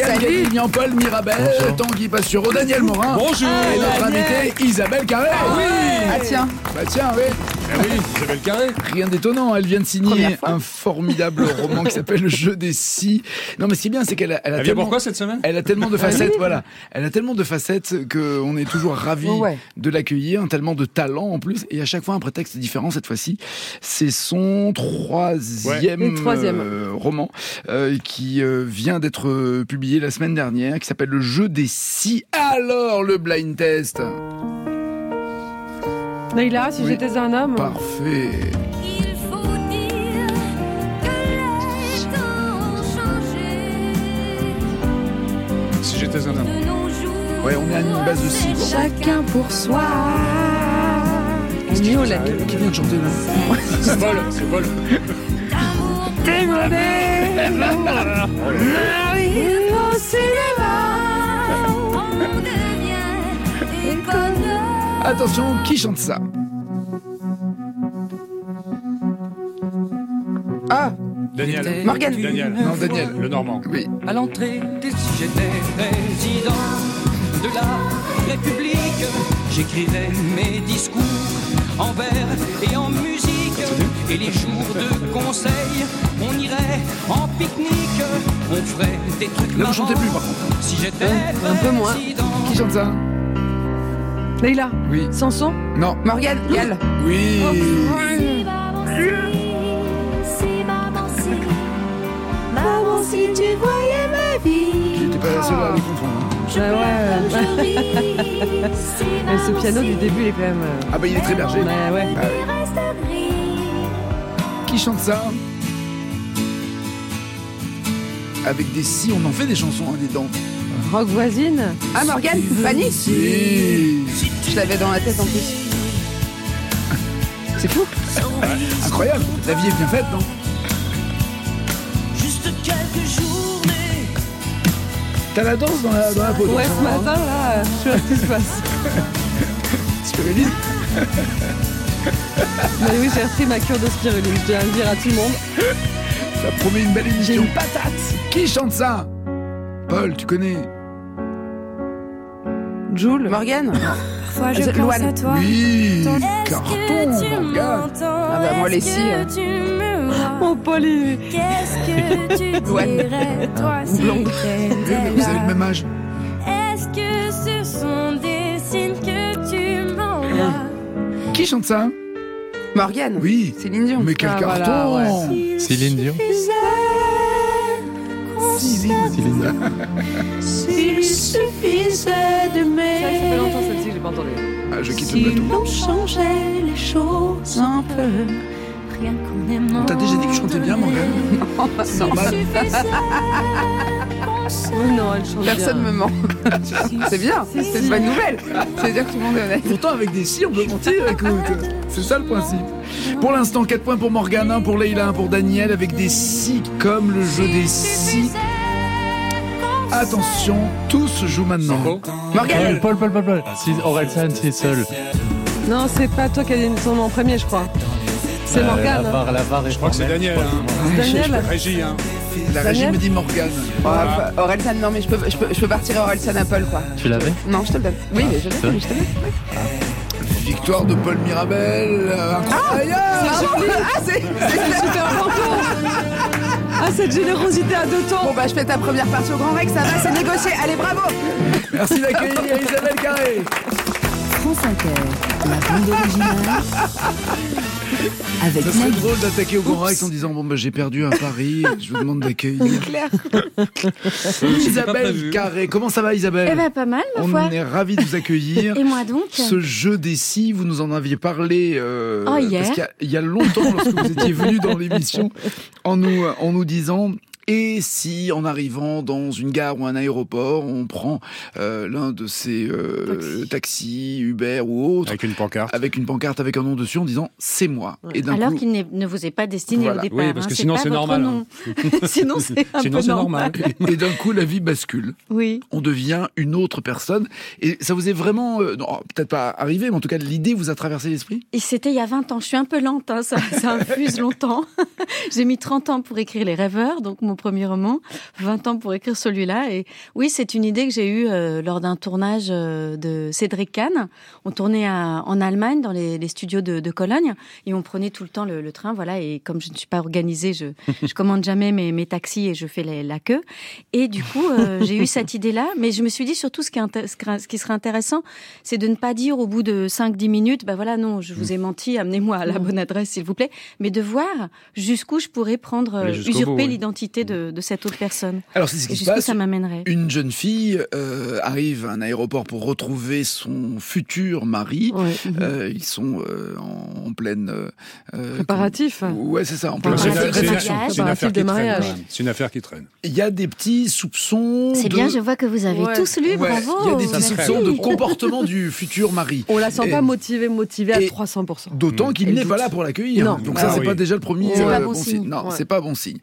Christian Paul Mirabel, Tanguy Pastureau, Daniel Morin. Bonjour. Et notre invitée Isabelle Carré. Oui. Ah tiens. Bah tiens, oui. Oui, Isabelle Carré. Rien d'étonnant, elle vient de signer un formidable roman qui s'appelle Le Jeu des Si. Non mais ce qui est bien, c'est qu'elle a Elle vient tellement... pourquoi cette semaine? Elle a tellement de facettes, voilà. Elle a tellement de facettes qu'on est toujours ravis de l'accueillir, tellement de talent en plus, et à chaque fois un prétexte différent. Cette fois-ci, c'est son troisième roman qui vient d'être publié la semaine dernière, qui s'appelle Le Jeu des Si. Alors le blind test. Leïla, si j'étais un homme. Parfait. Il faut dire que les temps ont changé. Si j'étais un homme. De nos jours, Ouais, on est à une base de si. Chacun pour soi. Qui vient de chanter là? C'est Paul, c'est Paul. au cinéma, on devient des connards. Attention, qui chante ça? Ah, Daniel. Morgane. Daniel. Non, Daniel. Le Normand. Oui. À l'entrée des si j'étais président de la République, j'écrirais mes discours en vers et en musique. Et les jours de conseil, on irait en pique-nique, on ferait des trucs Là, vous chantez marrants. plus par contre. Si j'étais un peu moins. président. Qui chante ça? Leïla. Oui. Sanson. Non. Morgane, Gal. Oui. Si maman si, maman si tu voyais ma vie. J'étais pas la seule à les confondre. Je pleure, je ris. Si Mais ce maman piano si, du début, il est quand même. Ah bah il est très berger. Ouais, ouais. Ah oui. reste gris. Qui chante ça? Avec des si, on en fait des chansons, hein, des dents. Rock voisine. Ah, Morgane, Fanny. Si. Je l'avais dans la tête en plus. C'est fou. Incroyable. La vie est bien faite, non? Juste quelques journées. T'as la danse dans la peau. Ouais, ce matin, là, je sais pas ce qui se passe. Spiruline. Mais oui, j'ai repris ma cure de spiruline. Je tiens à le dire à tout le monde. Ça promet une belle J'ai émission. une patate. Qui chante ça? Paul, tu connais? Joule. Morgane. Parfois je pense Loane. à toi. Oui. Est-ce Carton, que tu Morgane. m'entends? Ah bah, moi, les Est-ce si, que tu me vois? Oh, Pauline. Qu'est-ce que tu dirais, toi, si Blonde. t'étais Vous avez le là? même âge. Est-ce que ce sont des signes que tu m'envoies? Qui chante ça? Morgane. Oui. Céline Dion. Mais quel Ah, carton. voilà, Céline Dion. Céline. S'il suffisait de Ça fait longtemps m'aimer, celle-ci, j'ai pas entendu. Ah, je quitte le si plateau. l'on changeait les choses un peu, rien qu'en aimant. On t'a déjà dit que je chantais bien, Morgane? C'est normal. Oh non, elle chante Personne bien. me ment. C'est bien, c'est une bonne nouvelle. C'est-à-dire que tout le monde est honnête. Pourtant, avec des si, on peut mentir, écoute. C'est ça le principe. Pour l'instant, 4 points pour Morgane, 1 pour Leïla, 1 pour Daniel, avec des si comme le jeu des si. Attention, tout se joue maintenant. Morgane. Paul. Si Orelsan, c'est seul. Non, c'est pas toi qui as dit son nom en premier, je crois. C'est Morgane. La VAR est Je crois que c'est Daniel. Hein. Daniel. Régie, hein. La régie Daniel me dit Morgane. Orelsan, non mais je peux partir à Orelsan à Paul quoi. Tu l'avais? Non, je te le donne. Oui, mais je l'ai, mais je te le donne. Victoire de Paul Mirabel. Incroyable. Ah, c'est Super important. Ah, cette générosité à deux temps. Bon bah je fais ta première partie au Grand Rex, ça va, c'est négocié. Allez, bravo. Merci d'accueillir Isabelle Carré. France Inter, la bande originale avec Ça serait Nagui. drôle d'attaquer au Grand Rex en disant bon bah j'ai perdu un pari, je vous demande d'accueillir. Claire. Isabelle Carré, comment ça va Isabelle? Eh ben pas mal, ma foi. On est ravis de vous accueillir. Et moi donc? Ce jeu des si, vous nous en aviez parlé hier. parce qu'il y a longtemps lorsque vous étiez venu dans l'émission en nous disant et si en arrivant dans une gare ou un aéroport, on prend l'un de ces taxis, Uber ou autres, Avec une pancarte. avec une pancarte avec un nom dessus en disant c'est moi. Et d'un Alors coup, qu'il ne vous est pas destiné Voilà. au départ. Oui, parce que hein, sinon, pas c'est votre normal, nom. Sinon c'est un Sinon, peu c'est normal. normal. et d'un coup la vie bascule. Oui. On devient une autre personne. Et ça vous est vraiment, non, peut-être pas arrivé, mais en tout cas l'idée vous a traversé l'esprit? Et c'était il y a 20 ans. Je suis un peu lente, hein, ça infuse longtemps. J'ai mis 30 ans pour écrire Les Rêveurs, donc mon premier roman, 20 ans pour écrire celui-là. Et oui, c'est une idée que j'ai eue lors d'un tournage de Cédric Kahn. On tournait en Allemagne, dans les studios de Cologne, et on prenait tout le temps le train, voilà. Et comme je ne suis pas organisée, je commande jamais mes taxis et je fais la queue. Et du coup, j'ai eu cette idée-là, mais je me suis dit surtout ce qui serait intéressant, c'est de ne pas dire au bout de 5-10 minutes, bah voilà, non, je vous ai menti, amenez-moi à la bonne adresse, s'il vous plaît, mais de voir jusqu'où je pourrais usurper l'identité de cette autre personne. Alors, c'est ce qui se jusqu'où passe. Ça m'amènerait. Une jeune fille arrive à un aéroport pour retrouver son futur mari. Ouais. Ils sont en pleine... préparatif. Ouais, c'est ça, en pleine réflexion. C'est une affaire qui traîne. C'est une affaire qui traîne. Il y a des petits soupçons... C'est bien, je vois que vous avez tous lu, bravo. Il y a des petits soupçons de comportement du futur mari. On la sent pas motivée à 300%. D'autant qu'il n'est pas là pour l'accueillir. Non. Donc ça, c'est pas déjà le premier bon signe. Non, c'est pas bon signe.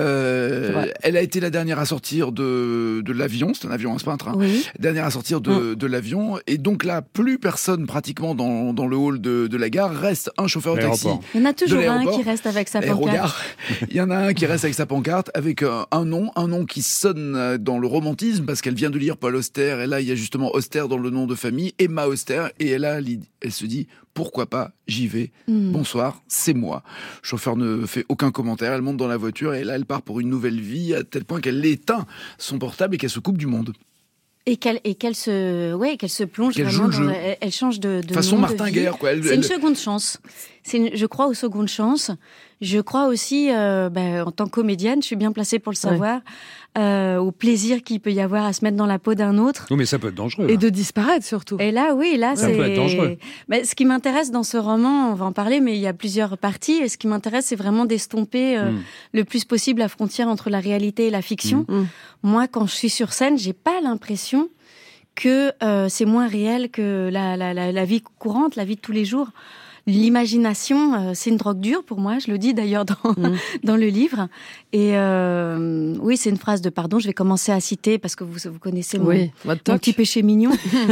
Elle a été la dernière à sortir de l'avion. C'est un avion, c'est pas un train. Oui. Dernière à sortir de l'avion. Et donc là, plus personne pratiquement dans le hall de la gare. Reste un chauffeur de taxi. Il y en a toujours un qui reste avec sa pancarte. Il y en a un qui reste avec sa pancarte, avec un nom qui sonne dans le romantisme, parce qu'elle vient de lire Paul Auster. Et là, il y a justement Auster dans le nom de famille, Emma Auster. Et elle se dit... Pourquoi pas, j'y vais. Bonsoir, c'est moi. Le chauffeur ne fait aucun commentaire, elle monte dans la voiture et là elle part pour une nouvelle vie à tel point qu'elle éteint son portable et qu'elle se coupe du monde. Et qu'elle se plonge vraiment elle change de façon monde, Martin Guerre, quoi. C'est une seconde chance. Je crois aux secondes chances. Je crois aussi, en tant que comédienne, je suis bien placée pour le savoir, au plaisir qu'il peut y avoir à se mettre dans la peau d'un autre. Oui, mais ça peut être dangereux. Et de disparaître surtout. Et là, ça peut être dangereux. Ce qui m'intéresse dans ce roman, on va en parler, mais il y a plusieurs parties. Et ce qui m'intéresse, c'est vraiment d'estomper le plus possible la frontière entre la réalité et la fiction. Moi, quand je suis sur scène, j'ai pas l'impression que c'est moins réel que la vie courante, la vie de tous les jours. L'imagination, c'est une drogue dure pour moi, je le dis d'ailleurs dans le livre. Et oui, c'est une phrase de pardon, je vais commencer à citer parce que vous connaissez mon petit péché mignon.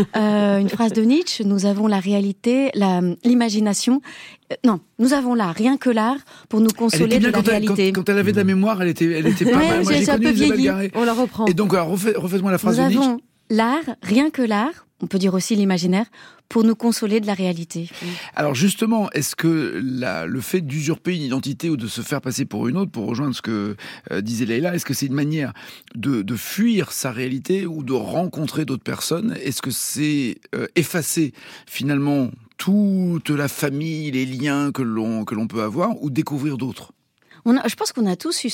Une phrase de Nietzsche, nous avons la réalité, l'imagination. Non, nous avons l'art, rien que l'art, pour nous consoler de la réalité. Quand elle avait de la mémoire, elle était pas mal. Moi, j'ai connu Isabelle Garret. On la reprend. Et donc, alors, refaites-moi la phrase de Nietzsche. Nous avons l'art, rien que l'art, on peut dire aussi l'imaginaire, pour nous consoler de la réalité. Alors justement, est-ce que le fait d'usurper une identité ou de se faire passer pour une autre, pour rejoindre ce que disait Leïla, est-ce que c'est une manière de fuir sa réalité ou de rencontrer d'autres personnes ? Est-ce que c'est effacer finalement toute la famille, les liens que l'on peut avoir, ou découvrir d'autres ? Je pense qu'on a tous eu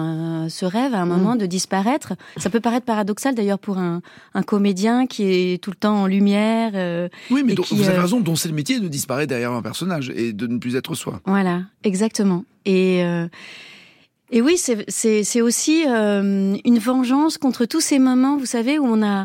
ce rêve à un moment de disparaître. Ça peut paraître paradoxal d'ailleurs pour un comédien qui est tout le temps en lumière. Oui, mais vous avez raison, dont c'est le métier de disparaître derrière un personnage et de ne plus être soi. Voilà, exactement. Et oui, c'est aussi une vengeance contre tous ces moments, vous savez, où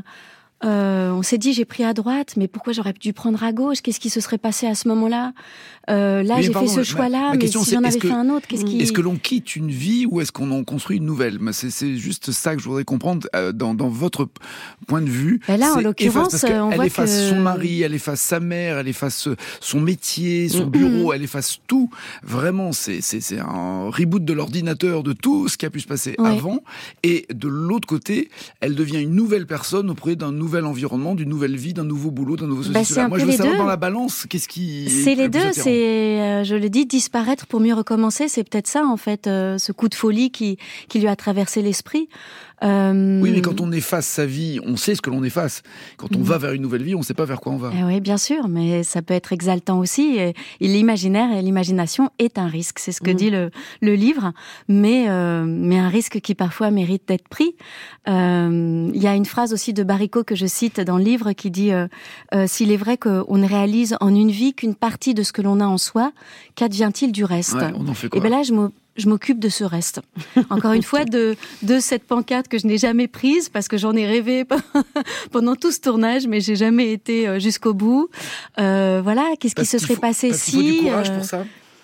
on s'est dit j'ai pris à droite, mais pourquoi j'aurais dû prendre à gauche ? Qu'est-ce qui se serait passé à ce moment-là ? J'ai fait ce choix-là, mais si j'en avais fait un autre, qu'est-ce qui... Est-ce que l'on quitte une vie ou est-ce qu'on en construit une nouvelle ? C'est juste ça que je voudrais comprendre dans votre point de vue. Là, en l'occurrence, elle efface son mari, elle efface sa mère, elle efface son métier, son bureau, elle efface tout. Vraiment, c'est un reboot de l'ordinateur de tout ce qui a pu se passer avant. Et de l'autre côté, elle devient une nouvelle personne auprès d'un nouvel environnement, d'une nouvelle vie, d'un nouveau boulot, d'un nouveau ceci. Moi, je veux savoir dans la balance, qu'est-ce qui... C'est les deux, je le dis, disparaître pour mieux recommencer, c'est peut-être ça, en fait, ce coup de folie qui lui a traversé l'esprit. Oui, mais quand on efface sa vie, on sait ce que l'on efface. Quand on va vers une nouvelle vie, on ne sait pas vers quoi on va. Oui, bien sûr, mais ça peut être exaltant aussi. Et l'imaginaire et l'imagination est un risque, c'est ce que dit le livre, mais un risque qui parfois mérite d'être pris. Il y a une phrase aussi de Baricot que je cite dans le livre qui dit s'il est vrai qu'on ne réalise en une vie qu'une partie de ce que l'on a en soi, qu'advient-il du reste ? On en fait quoi ? Et là, je m'occupe de ce reste. Encore une fois, de cette pancarte que je n'ai jamais prise parce que j'en ai rêvé pendant tout ce tournage, mais j'ai jamais été jusqu'au bout. Voilà, qu'est-ce qui se serait passé si... Il faut du courage pour ça ?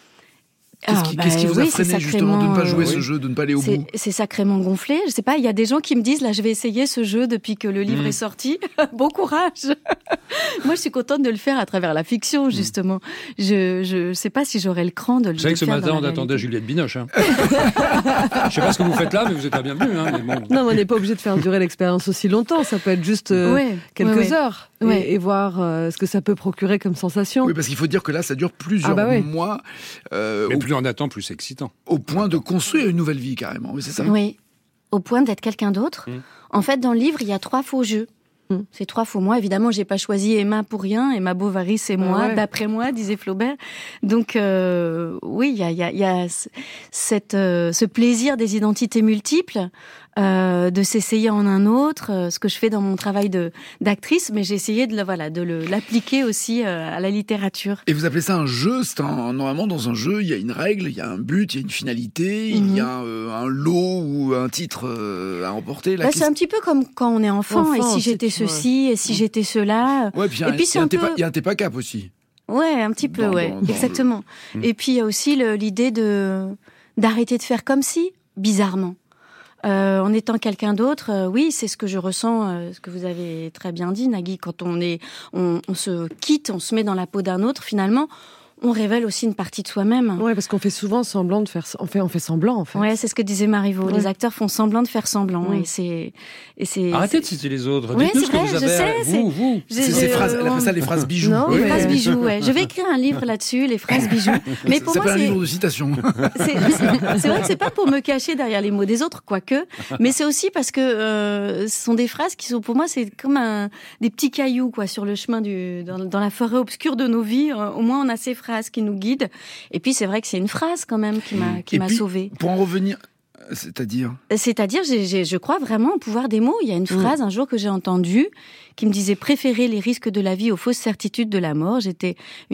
Qu'est-ce qui vous a freiné justement de ne pas jouer ce jeu, de ne pas aller au bout? C'est sacrément gonflé. Je sais pas, il y a des gens qui me disent, là, je vais essayer ce jeu depuis que le livre est sorti. Bon courage. Moi, je suis contente de le faire à travers la fiction, justement. Je sais pas si j'aurais le cran de le faire. Vous savez que ce matin, on attendait Juliette Binoche. Hein. Je sais pas ce que vous faites là, mais vous êtes pas bienvenue. Hein, mais bon. Non, mais on n'est pas obligé de faire durer l'expérience aussi longtemps. Ça peut être juste quelques heures. Et voir ce que ça peut procurer comme sensation. Oui, parce qu'il faut dire que là, ça dure plusieurs mois. Mais plus on attend, plus c'est excitant. Au point de construire une nouvelle vie, carrément. Oui, c'est ça. Oui, au point d'être quelqu'un d'autre. En fait, dans le livre, il y a 3 faux jeux. C'est 3 faux moi. Évidemment, j'ai pas choisi Emma pour rien. Emma Bovary, c'est moi, d'après moi, disait Flaubert. Donc, oui, il y a ce plaisir des identités multiples, de s'essayer en un autre, ce que je fais dans mon travail d'actrice, mais j'ai essayé de l'appliquer aussi à la littérature. Et vous appelez ça un jeu? Normalement, dans un jeu, il y a une règle, il y a un but, il y a une finalité, il y a un lot ou un titre à remporter. C'est un petit peu comme quand on est enfant et si j'étais ceci, et si j'étais cela. Ouais, puis il y a un TEPA Cap aussi. Ouais, un petit peu, exactement. Et puis il y a aussi l'idée d'arrêter de faire comme si, bizarrement. En étant quelqu'un d'autre, oui, c'est ce que je ressens, ce que vous avez très bien dit, Nagui, quand on se quitte, on se met dans la peau d'un autre, finalement, on révèle aussi une partie de soi-même. Ouais, parce qu'on fait souvent semblant de faire, on fait semblant, en fait. Ouais, c'est ce que disait Marivaux. Les acteurs font semblant de faire semblant. Et c'est. Arrêtez de citer les autres. Ouais, dites-nous ce que vous avez. Vous. C'est ces phrases. Elle appelle ça les phrases bijoux. Non, les phrases bijoux. Ouais. Je vais écrire un livre là-dessus, les phrases bijoux. Mais pour moi, c'est un livre de citations. C'est vrai que c'est pas pour me cacher derrière les mots des autres, quoique. Mais c'est aussi parce que ce sont des phrases qui sont, pour moi, c'est comme des petits cailloux, quoi, sur le chemin dans la forêt obscure de nos vies. Au moins, on a ces phrases qui nous guident. Et puis, c'est vrai que c'est une phrase, quand même, qui m'a sauvée. Pour en revenir... C'est-à-dire, je crois vraiment au pouvoir des mots. Il y a une phrase un jour que j'ai entendue qui me disait préférer les risques de la vie aux fausses certitudes de la mort. J'étais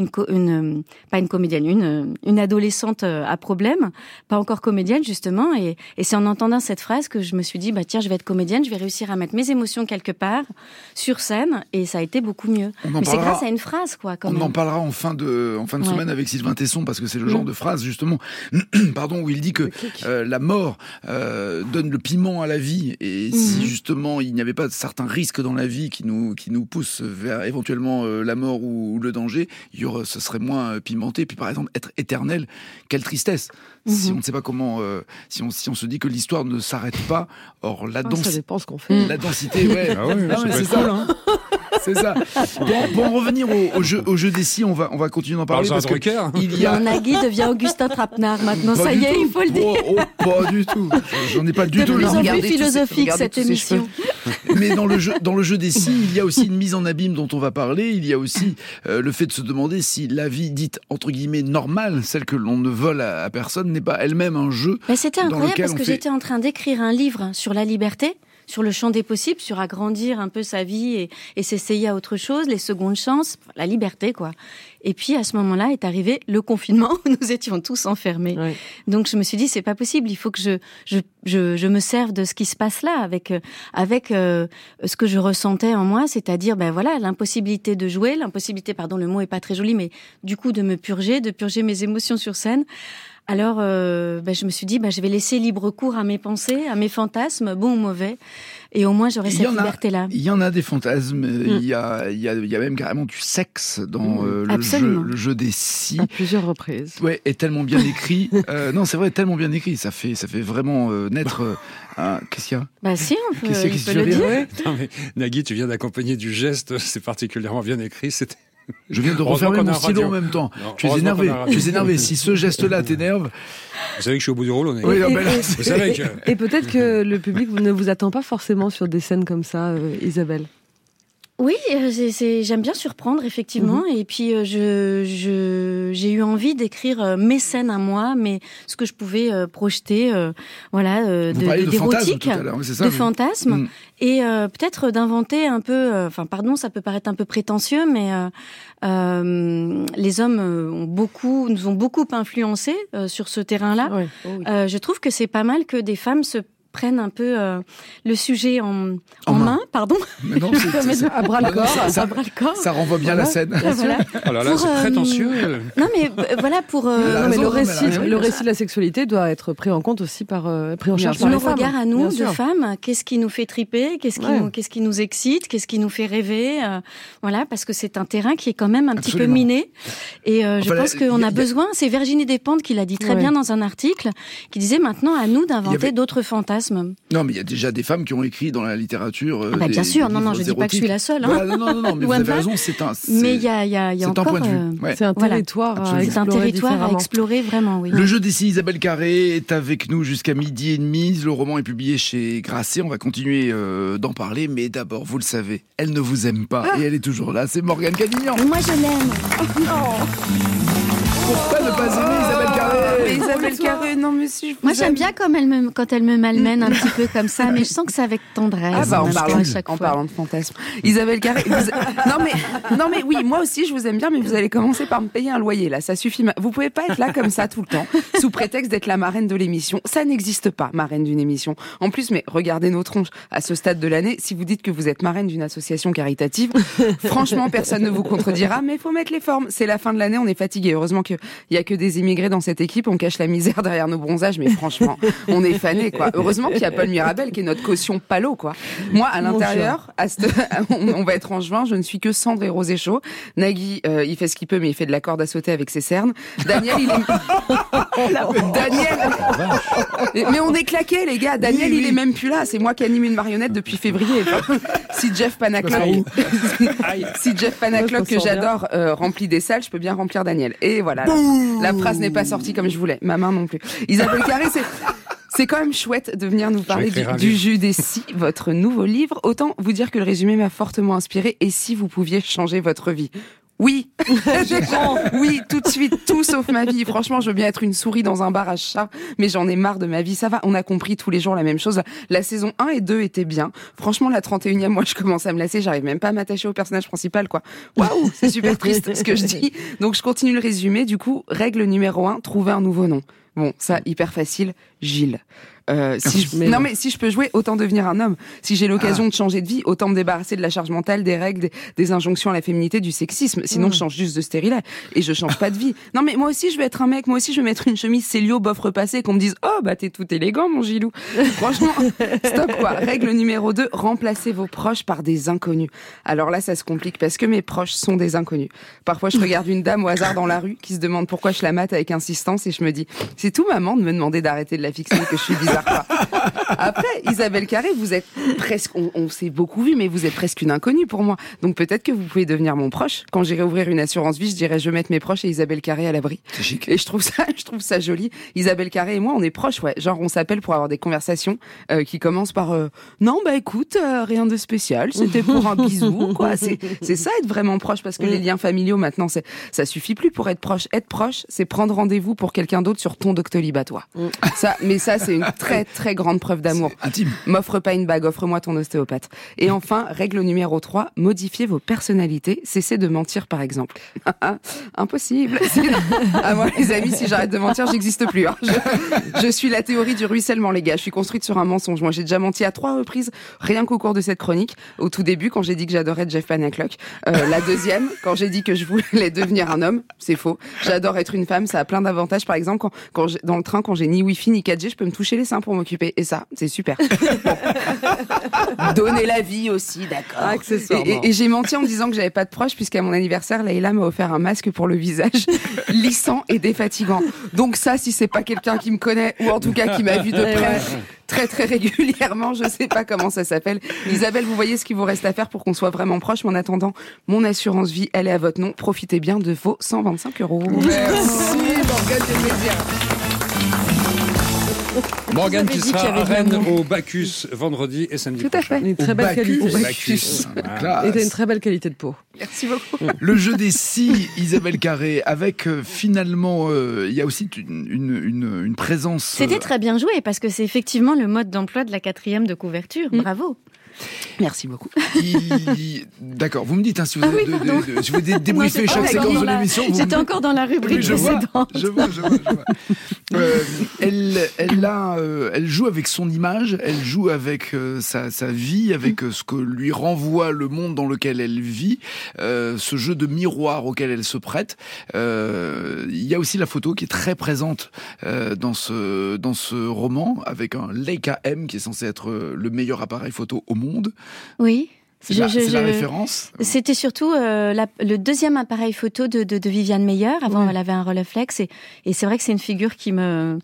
pas une comédienne, une adolescente à problème, pas encore comédienne justement. Et c'est en entendant cette phrase que je me suis dit tiens, je vais être comédienne, je vais réussir à mettre mes émotions quelque part sur scène, et ça a été beaucoup mieux. Mais c'est grâce à une phrase, quoi. On en parlera en fin de semaine avec Sylvain Tesson, parce que c'est le genre de phrase justement, où il dit que la mort donne le piment à la vie, et si justement il n'y avait pas certains risques dans la vie qui nous poussent vers éventuellement la mort ou le danger, ce serait moins pimenté. Puis par exemple, être éternel, quelle tristesse. Si on ne sait pas comment, si on se dit que l'histoire ne s'arrête pas, or la densité. Ça dépend ce qu'on fait. La densité, c'est ça. Hein. C'est ça. Pour en revenir au jeu des si, on va continuer d'en parler. Parce que Nagui devient Augustin Trapenard maintenant. Ça y est, il faut le dire. Pas du tout. J'en ai pas du tout. De plus en plus philosophique cette émission. Mais dans le jeu des si, il y a aussi une mise en abîme dont on va parler. Il y a aussi le fait de se demander si la vie dite entre guillemets normale, celle que l'on ne vole à personne, n'est pas elle-même un jeu. C'était incroyable parce que j'étais en train d'écrire un livre sur la liberté, sur le champ des possibles, sur agrandir un peu sa vie et s'essayer à autre chose, les secondes chances, la liberté, quoi. Et puis, à ce moment-là, est arrivé le confinement où nous étions tous enfermés. Oui. Donc, je me suis dit, c'est pas possible. Il faut que je me serve de ce qui se passe là avec ce que je ressentais en moi, c'est-à-dire, l'impossibilité de jouer, le mot est pas très joli, mais du coup, de purger mes émotions sur scène. Alors, je me suis dit, je vais laisser libre cours à mes pensées, à mes fantasmes, bons ou mauvais, et au moins j'aurai cette liberté-là. Il y en a des fantasmes, il y a même carrément du sexe dans le jeu des si. À plusieurs reprises. Ouais, et tellement bien écrit. Non, c'est vrai, tellement bien écrit. Ça fait vraiment naître. Qu'est-ce qu'il y a? Si, on peut le dire. Non, mais Nagui, tu viens d'accompagner du geste, c'est particulièrement bien écrit. Je viens de refermer mon stylo en même temps. Non, tu es énervé. Si ce geste-là t'énerve... Vous savez que je suis au bout du rouleau. Oui, vous savez que... Et peut-être que le public ne vous attend pas forcément sur des scènes comme ça, Isabelle. Oui, j'aime bien surprendre, effectivement. Et puis, j'ai eu envie d'écrire mes scènes à moi, mais ce que je pouvais projeter, d'érotique, de fantasmes. Et peut-être d'inventer un peu... ça peut paraître un peu prétentieux, mais les hommes nous ont beaucoup influencés sur ce terrain-là. Oui. Je trouve que c'est pas mal que des femmes se prennent un peu le sujet en main, pardon. Mais non, à bras le corps. Ça renvoie bien la scène. Voilà. Oh là là, c'est prétentieux. Non mais voilà le récit de la sexualité doit être pris en compte aussi pris en charge par les femmes. Nos regards à nous, de femmes, qu'est-ce qui nous fait triper, qu'est-ce qui nous excite, qu'est-ce qui nous fait rêver, voilà, parce que c'est un terrain qui est quand même un petit peu miné. Et je pense qu'on a besoin, c'est Virginie Despentes qui l'a dit très bien dans un article, qui disait maintenant à nous d'inventer d'autres fantasmes. Non, mais il y a déjà des femmes qui ont écrit dans la littérature. Bien sûr, non, je dis pas que je suis la seule. Voilà, non, mais vous avez raison, mais il y a encore... un point de vue. C'est un territoire à explorer vraiment, oui. Le jeu d'ici, Isabelle Carré est avec nous jusqu'à 12h30. Le roman est publié chez Grasset. On va continuer d'en parler, mais d'abord, vous le savez, elle ne vous aime pas et elle est toujours là. C'est Morgane Cadignan. Moi, je l'aime. Pourquoi ne pas aimer Isabelle Carré? Isabelle Carré, non mais si je vous Moi j'aime bien quand elle me malmène un petit peu comme ça, mais je sens que c'est avec tendresse. En parlant de fantasme. Isabelle Carré, non mais oui, moi aussi je vous aime bien, mais vous allez commencer par me payer un loyer là, ça suffit. Vous pouvez pas être là comme ça tout le temps, sous prétexte d'être la marraine de l'émission. Ça n'existe pas, marraine d'une émission. En plus, mais regardez nos tronches. À ce stade de l'année, si vous dites que vous êtes marraine d'une association caritative, franchement personne ne vous contredira, mais il faut mettre les formes. C'est la fin de l'année, on est fatigué. Heureusement qu'il y a que des immigrés dans cette équipe, on cache la misère derrière nos bronzages, mais franchement, on est fanés, quoi. Heureusement qu'il y a Paul Mirabel qui est notre caution palo, quoi. Moi, à l'intérieur, on va être en juin, je ne suis que cendre et rosé chaud. Nagui, il fait ce qu'il peut, mais il fait de la corde à sauter avec ses cernes. Daniel, mais on est claqués, les gars. Daniel, il est même plus là. C'est moi qui anime une marionnette depuis février. Si Jeff Panaclock, que j'adore, remplit des salles, je peux bien remplir Daniel. Et voilà. La phrase n'est pas sortie comme je voulais. Ma main non plus. Isabelle Carré, c'est quand même chouette de venir nous parler du jeu des si, votre nouveau livre. Autant vous dire que le résumé m'a fortement inspiré. Et si vous pouviez changer votre vie? Oui, oui, tout de suite, tout sauf ma vie. Franchement, je veux bien être une souris dans un bar à chat, mais j'en ai marre de ma vie. Ça va, on a compris tous les jours la même chose. La saison 1 et 2 étaient bien. Franchement, la 31e, moi, je commence à me lasser. J'arrive même pas à m'attacher au personnage principal, quoi. Waouh, c'est super triste ce que je dis. Donc, je continue le résumé. Du coup, règle numéro 1, trouver un nouveau nom. Bon, ça, hyper facile. Gilles. Si je peux jouer, autant devenir un homme. Si j'ai l'occasion de changer de vie, autant me débarrasser de la charge mentale, des règles, des injonctions à la féminité, du sexisme. Sinon, je change juste de stérilet et je change pas de vie. Non, mais moi aussi, je veux être un mec. Moi aussi, je veux mettre une chemise Célio bof repassée, qu'on me dise, oh, bah, t'es tout élégant, mon Gilou. Franchement, stop, quoi. Règle numéro 2, remplacez vos proches par des inconnus. Alors là, ça se complique parce que mes proches sont des inconnus. Parfois, je regarde une dame au hasard dans la rue qui se demande pourquoi je la mate avec insistance et je me dis, c'est tout, maman, de me demander d'arrêter de la fixer, que je suis bizarre. Après, Isabelle Carré, vous êtes presque, on s'est beaucoup vu, mais vous êtes presque une inconnue pour moi. Donc peut-être que vous pouvez devenir mon proche. Quand j'irai ouvrir une assurance vie, je dirais je vais mettre mes proches et Isabelle Carré à l'abri. C'est chic. Et je trouve ça joli. Isabelle Carré et moi, on est proches, ouais. Genre on s'appelle pour avoir des conversations qui commencent par non, bah écoute, rien de spécial, c'était pour un bisou, quoi. C'est ça être vraiment proche, parce que les liens familiaux maintenant, ça suffit plus pour être proche. Être proche, c'est prendre rendez-vous pour quelqu'un d'autre sur ton Doctolib à toi. Ça, c'est une très très grande preuve d'amour. Intime. M'offre pas une bague, offre-moi ton ostéopathe. Et enfin, règle numéro 3, modifiez vos personnalités, cessez de mentir par exemple. Impossible. Moi les amis, si j'arrête de mentir, j'existe plus. Hein. Je suis la théorie du ruissellement, les gars. Je suis construite sur un mensonge. Moi j'ai déjà menti à 3 reprises, rien qu'au cours de cette chronique. Au tout début, quand j'ai dit que j'adorais Jeff Panaclock. La deuxième, quand j'ai dit que je voulais devenir un homme, c'est faux. J'adore être une femme, ça a plein d'avantages. Par exemple, quand dans le train, quand j'ai ni Wi-Fi ni 4G, je peux me toucher les seins pour m'occuper. Et ça, c'est super. Donner la vie aussi, d'accord. Accessoirement. Et j'ai menti en disant que j'avais pas de proches, puisqu'à mon anniversaire, Leïla m'a offert un masque pour le visage, lissant et défatigant. Donc ça, si c'est pas quelqu'un qui me connaît, ou en tout cas qui m'a vu de près, très très régulièrement, je sais pas comment ça s'appelle. Isabelle, vous voyez ce qu'il vous reste à faire pour qu'on soit vraiment proche. Mais en attendant, mon assurance vie, elle est à votre nom. Profitez bien de vos 125 €. Merci, Morgane, c'est plaisir. Morgane qui sera à Rennes au Bacchus vendredi et samedi prochain. Tout à fait. Une très belle qualité. Bacchus. Et t'as une très belle qualité de peau. Merci beaucoup. Le jeu des si, Isabelle Carré, avec finalement, il y a aussi une présence. C'était très bien joué parce que c'est effectivement le mode d'emploi de la 4e de couverture. Bravo. Merci beaucoup. D'accord, vous me dites si vous voulez débriefer chaque séquence de l'émission. J'étais encore dans la rubrique précédente. Je vois. Elle joue avec son image, elle joue avec sa vie, avec ce que lui renvoie le monde dans lequel elle vit, ce jeu de miroir auquel elle se prête. Il y a aussi la photo qui est très présente dans ce roman, avec un Leica M qui est censé être le meilleur appareil photo au monde. Oui. C'est la référence. C'était surtout le deuxième appareil photo de Viviane Meyer. Avant, elle avait un Rolleiflex et c'est vrai que c'est une figure qui me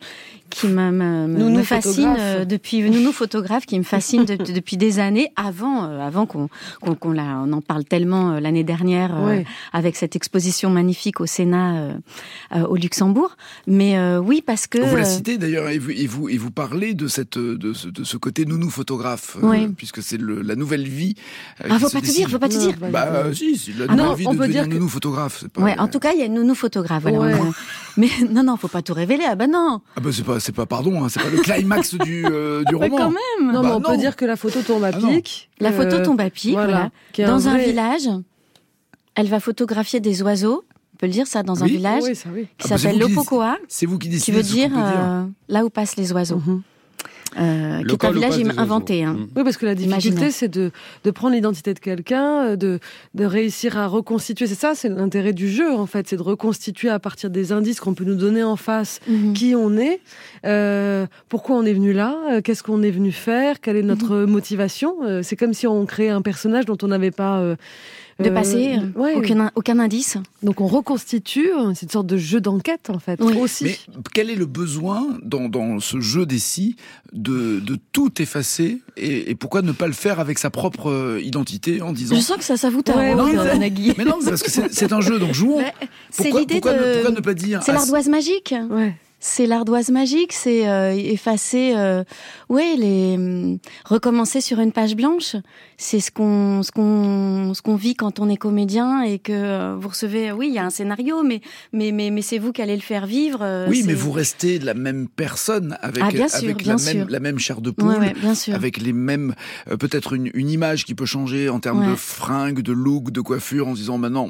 fascine depuis Nounou photographe, qui me fascine depuis des années avant qu'on en parle tellement l'année dernière avec cette exposition magnifique au Sénat au Luxembourg. Mais oui, parce que vous la citez d'ailleurs et vous parlez de ce côté Nounou photographe puisque c'est la nouvelle vie. Faut pas te dire. Si, la nouvelle vie de devenir Nounou photographe. En tout cas, il y a une Nounou photographe. Voilà. Mais non, faut pas tout révéler. Ah bah non. Ah bah c'est pas pardon, c'est pas le climax du roman. Mais quand même. Non, mais on peut dire que la photo tombe à pic. La photo tombe à pic, voilà. Dans un village, elle va photographier des oiseaux. On peut le dire ça dans un village qui s'appelle Lopokoa. C'est vous qui décidez. Qui veut dire là où passent les oiseaux. Qui est un village inventé. Oui, parce que la difficulté, c'est de prendre l'identité de quelqu'un, de réussir à reconstituer. C'est l'intérêt du jeu, en fait, c'est de reconstituer à partir des indices qu'on peut nous donner en face qui on est, pourquoi on est venu là, qu'est-ce qu'on est venu faire, quelle est notre motivation. C'est comme si on créait un personnage dont on n'avait pas... de passé, aucun indice. Donc on reconstitue, c'est une sorte de jeu d'enquête en fait, aussi. Mais quel est le besoin dans ce jeu des scies de tout effacer et pourquoi ne pas le faire avec sa propre identité en disant... Je sens que ça vous tarde, Nagui. Mais non, parce que c'est un jeu, donc jouons. Pourquoi ne pas dire... C'est l'ardoise magique. C'est l'ardoise magique, c'est effacer, recommencer sur une page blanche. C'est ce qu'on vit quand on est comédien et que vous recevez. Oui, il y a un scénario, mais c'est vous qui allez le faire vivre. Mais vous restez la même personne avec la même chair de poule, avec les mêmes peut-être une image qui peut changer en termes de fringues, de look, de coiffure, en se disant maintenant.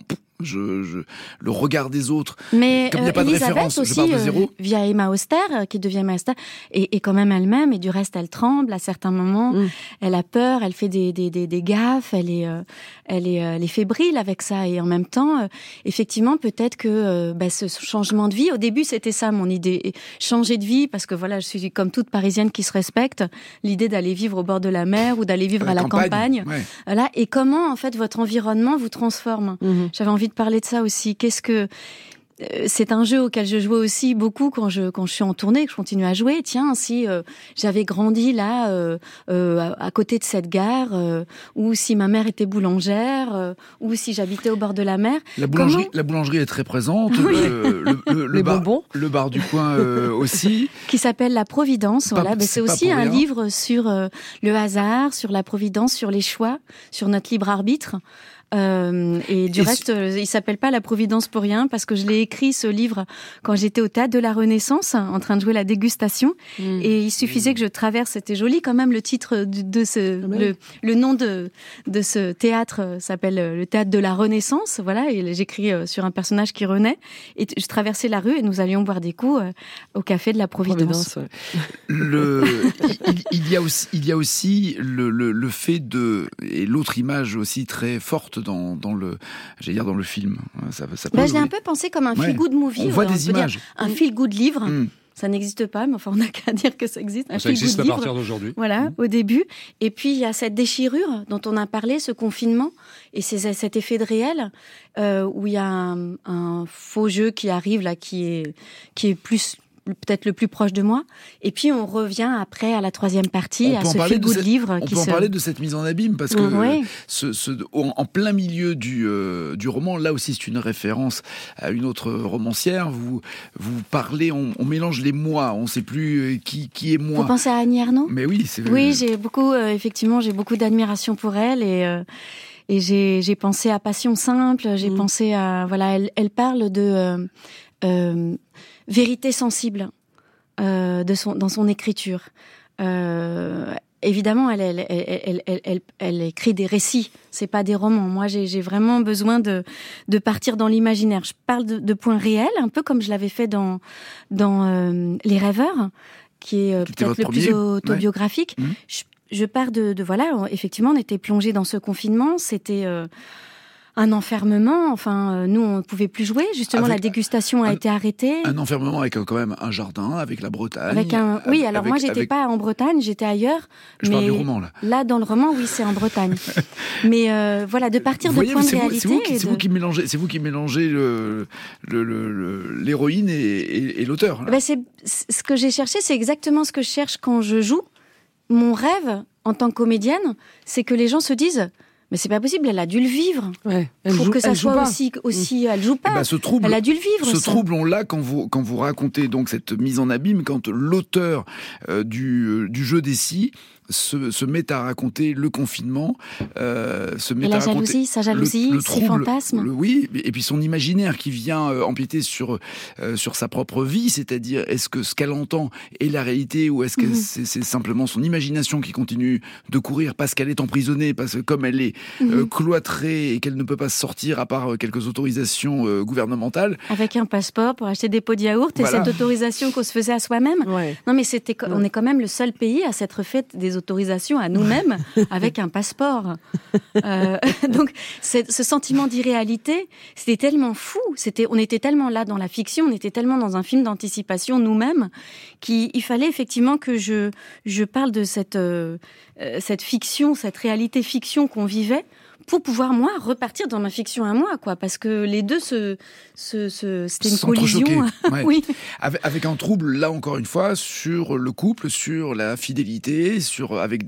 Le regard des autres. Mais comme il n'y a pas de référence, aussi, je pars de zéro. Via Emma Auster, qui devient Emma Auster, et quand même elle-même, et du reste elle tremble à certains moments, elle a peur, elle fait des gaffes, elle est fébrile avec ça, et en même temps, effectivement, peut-être que ce changement de vie, au début c'était ça mon idée, changer de vie, parce que voilà, je suis comme toute Parisienne qui se respecte, l'idée d'aller vivre au bord de la mer ou d'aller vivre à la campagne, voilà, et comment en fait votre environnement vous transforme. J'avais envie de parler de ça aussi. C'est un jeu auquel je jouais aussi beaucoup quand je suis en tournée, que je continue à jouer. Tiens, si j'avais grandi là, à côté de cette gare, ou si ma mère était boulangère, ou si j'habitais au bord de la mer. La boulangerie est très présente. Le bar du coin aussi. Qui s'appelle La Providence. Voilà, c'est aussi un livre sur le hasard, sur la providence, sur les choix, sur notre libre arbitre. Et du reste, il s'appelle pas La Providence pour rien, parce que je l'ai écrit ce livre quand j'étais au Théâtre de la Renaissance, en train de jouer la dégustation. Et il suffisait que je traverse, c'était joli quand même, le titre le nom de ce théâtre s'appelle le Théâtre de la Renaissance, voilà, et j'écris sur un personnage qui renaît. Et je traversais la rue et nous allions boire des coups au café de la Providence. Il y a aussi le fait et l'autre image aussi très forte dans le film. Je l'ai un peu pensé comme un feel-good movie. On voit des images. Un feel-good livre. Ça n'existe pas, mais enfin, on n'a qu'à dire que ça existe. Ça existe à partir d'aujourd'hui. Voilà, au début. Et puis, il y a cette déchirure dont on a parlé, ce confinement, et c'est cet effet de réel, où il y a un faux jeu qui arrive, là, qui est plus... peut-être le plus proche de moi, et puis on revient après à la troisième partie, à ce feel-good livre. On peut en parler de cette mise en abîme, parce que en plein milieu du roman, là aussi c'est une référence à une autre romancière, vous parlez, on mélange les moi, on ne sait plus qui est moi. Vous pensez à Annie Ernaux ? Mais oui, c'est... Oui, j'ai beaucoup d'admiration pour elle, et j'ai pensé à Passion simple, j'ai pensé à... Voilà, elle parle de... vérité sensible dans son écriture. évidemment, elle écrit des récits. C'est pas des romans. Moi, j'ai vraiment besoin de partir dans l'imaginaire. Je parle de points réels, un peu comme je l'avais fait dans Les Rêveurs, qui est peut-être le plus autobiographique. Ouais. Je pars de voilà, effectivement, on était plongés dans ce confinement. C'était un enfermement. Enfin, nous, on ne pouvait plus jouer. Justement, la dégustation a été arrêtée. Un enfermement avec quand même un jardin, avec la Bretagne. Oui, alors moi, j'étais pas en Bretagne, j'étais ailleurs. Je parle du roman, là. Là, dans le roman, oui, c'est en Bretagne. Mais voilà, de partir de points de réalité. C'est vous qui mélangez l'héroïne et l'auteur. Ben, ce que j'ai cherché, c'est exactement ce que je cherche quand je joue. Mon rêve, en tant que comédienne, c'est que les gens se disent... Mais c'est pas possible, elle a dû le vivre. Ouais, pour que ça soit aussi, elle joue pas. Elle a dû le vivre. Ce trouble, on l'a quand vous racontez donc cette mise en abîme, quand l'auteur du jeu des scies se met à raconter le confinement, sa jalousie, ses fantasmes. Oui, et puis son imaginaire qui vient empiéter sur sa propre vie, c'est-à-dire est-ce que ce qu'elle entend est la réalité ou est-ce que c'est simplement son imagination qui continue de courir parce qu'elle est emprisonnée, parce que comme elle est cloîtrée et qu'elle ne peut pas sortir à part quelques autorisations gouvernementales. Avec un passeport pour acheter des pots de yaourt et cette autorisation qu'on se faisait à soi-même. Ouais. Non mais on est quand même le seul pays à s'être fait des autorisations à nous-mêmes avec un passeport. Donc ce sentiment d'irréalité, c'était tellement fou. On était tellement là dans la fiction, on était tellement dans un film d'anticipation nous-mêmes qu'il fallait effectivement que je parle de cette fiction, cette réalité fiction qu'on vivait, pour pouvoir, moi, repartir dans ma fiction à moi, quoi. Parce que les deux c'était une collision. Ouais. Oui. Avec un trouble, là, encore une fois, sur le couple, sur la fidélité, avec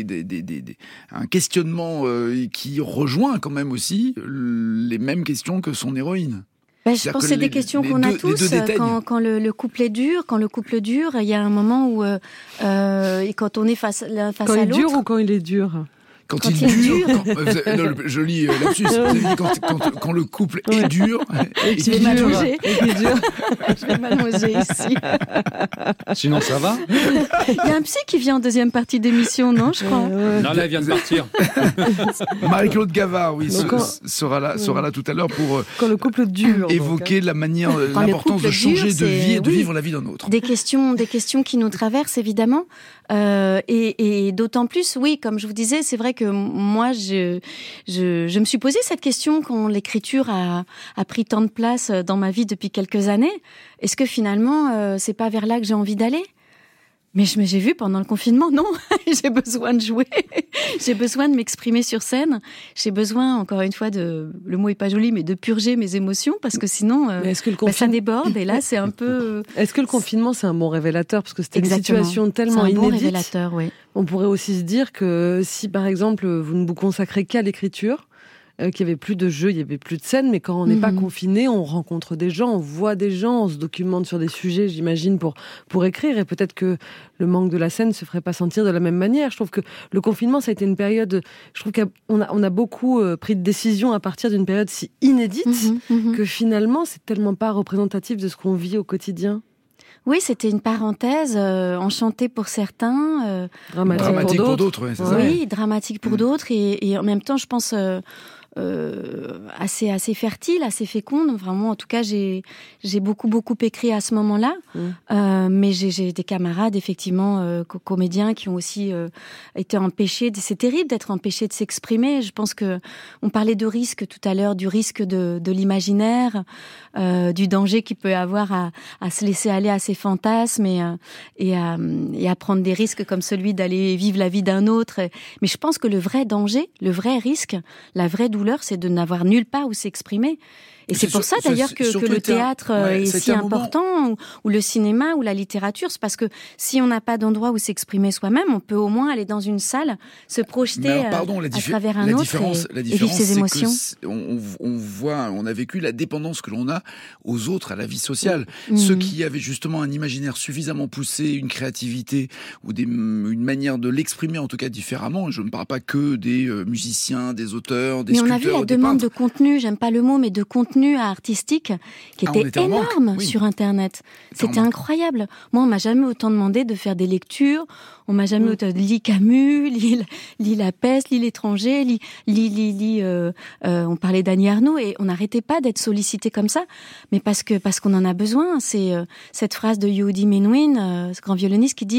un questionnement qui rejoint quand même aussi les mêmes questions que son héroïne. Je pense que c'est des questions qu'on a tous. Quand le couple dure, il y a un moment où, quand on est face à l'autre. Quand il dure ou quand il est dur? Quand il dure, je lis lapsus, vous avez dit quand le couple est dur. Je vais m'allonger. Je vais m'allonger ici. Sinon, ça va? Il y a un psy qui vient en deuxième partie d'émission, non, je crois. Non, là, elle vient de partir. Marie-Claude Gavard, oui, sera là tout à l'heure pour quand le couple dure, évoquer la manière, l'importance de changer de vie et de vivre la vie d'un autre. Des questions qui nous traversent, évidemment. Et d'autant plus, oui, comme je vous disais, c'est vrai que moi, je me suis posé cette question quand l'écriture a pris tant de place dans ma vie depuis quelques années. Est-ce que finalement, c'est pas vers là que j'ai envie d'aller ? Mais j'ai vu pendant le confinement, non, j'ai besoin de jouer, j'ai besoin de m'exprimer sur scène, j'ai besoin, encore une fois, le mot est pas joli, mais de purger mes émotions, parce que sinon, ça déborde, et là, c'est un peu... Est-ce que le confinement, c'est un bon révélateur? Parce que c'était une situation tellement inédite. C'est un bon révélateur, oui. On pourrait aussi se dire que si, par exemple, vous ne vous consacrez qu'à l'écriture, qu'il n'y avait plus de jeux, il n'y avait plus de scènes, mais quand on n'est pas confiné, on rencontre des gens, on voit des gens, on se documente sur des sujets, j'imagine, pour écrire, et peut-être que le manque de la scène ne se ferait pas sentir de la même manière. Je trouve que le confinement, ça a été une période, je trouve qu'on a beaucoup pris de décisions à partir d'une période si inédite, que finalement, c'est tellement pas représentatif de ce qu'on vit au quotidien. Oui, c'était une parenthèse enchantée pour certains, dramatique pour d'autres. C'est ça. Oui, dramatique pour d'autres, et en même temps, je pense assez fertile, assez féconde. Vraiment, en tout cas, j'ai beaucoup écrit à ce moment-là. Mais j'ai des camarades, effectivement, comédiens, qui ont aussi été empêchés. C'est terrible d'être empêchés de s'exprimer. Je pense que on parlait de risque tout à l'heure, du risque de l'imaginaire, du danger qu'il peut y avoir à se laisser aller à ses fantasmes et à prendre des risques comme celui d'aller vivre la vie d'un autre. Mais je pense que le vrai danger, le vrai risque, la vraie douleur, c'est de n'avoir nulle part où s'exprimer. Et c'est pour ça d'ailleurs que le théâtre est si important, ou le cinéma, ou la littérature. C'est parce que si on n'a pas d'endroit où s'exprimer soi-même, on peut au moins aller dans une salle, se projeter à travers un autre et vivre ses émotions. On a vécu la dépendance que l'on a aux autres, à la vie sociale. Ceux qui avaient justement un imaginaire suffisamment poussé, une créativité, ou une manière de l'exprimer en tout cas différemment. Je ne parle pas que des musiciens, des auteurs, des sculpteurs. Mais on a vu la demande de contenu, j'aime pas le mot, mais de contenu contenu artistique qui était énorme sur Internet. C'était incroyable. Moi, on m'a jamais autant demandé de faire des lectures. On m'a jamais autant lit Camus, lit La Peste, lit L'étranger, on parlait d'Annie Ernaux et on n'arrêtait pas d'être sollicité comme ça. Mais parce qu'on en a besoin. C'est cette phrase de Yehudi Menuhin, ce grand violoniste, qui dit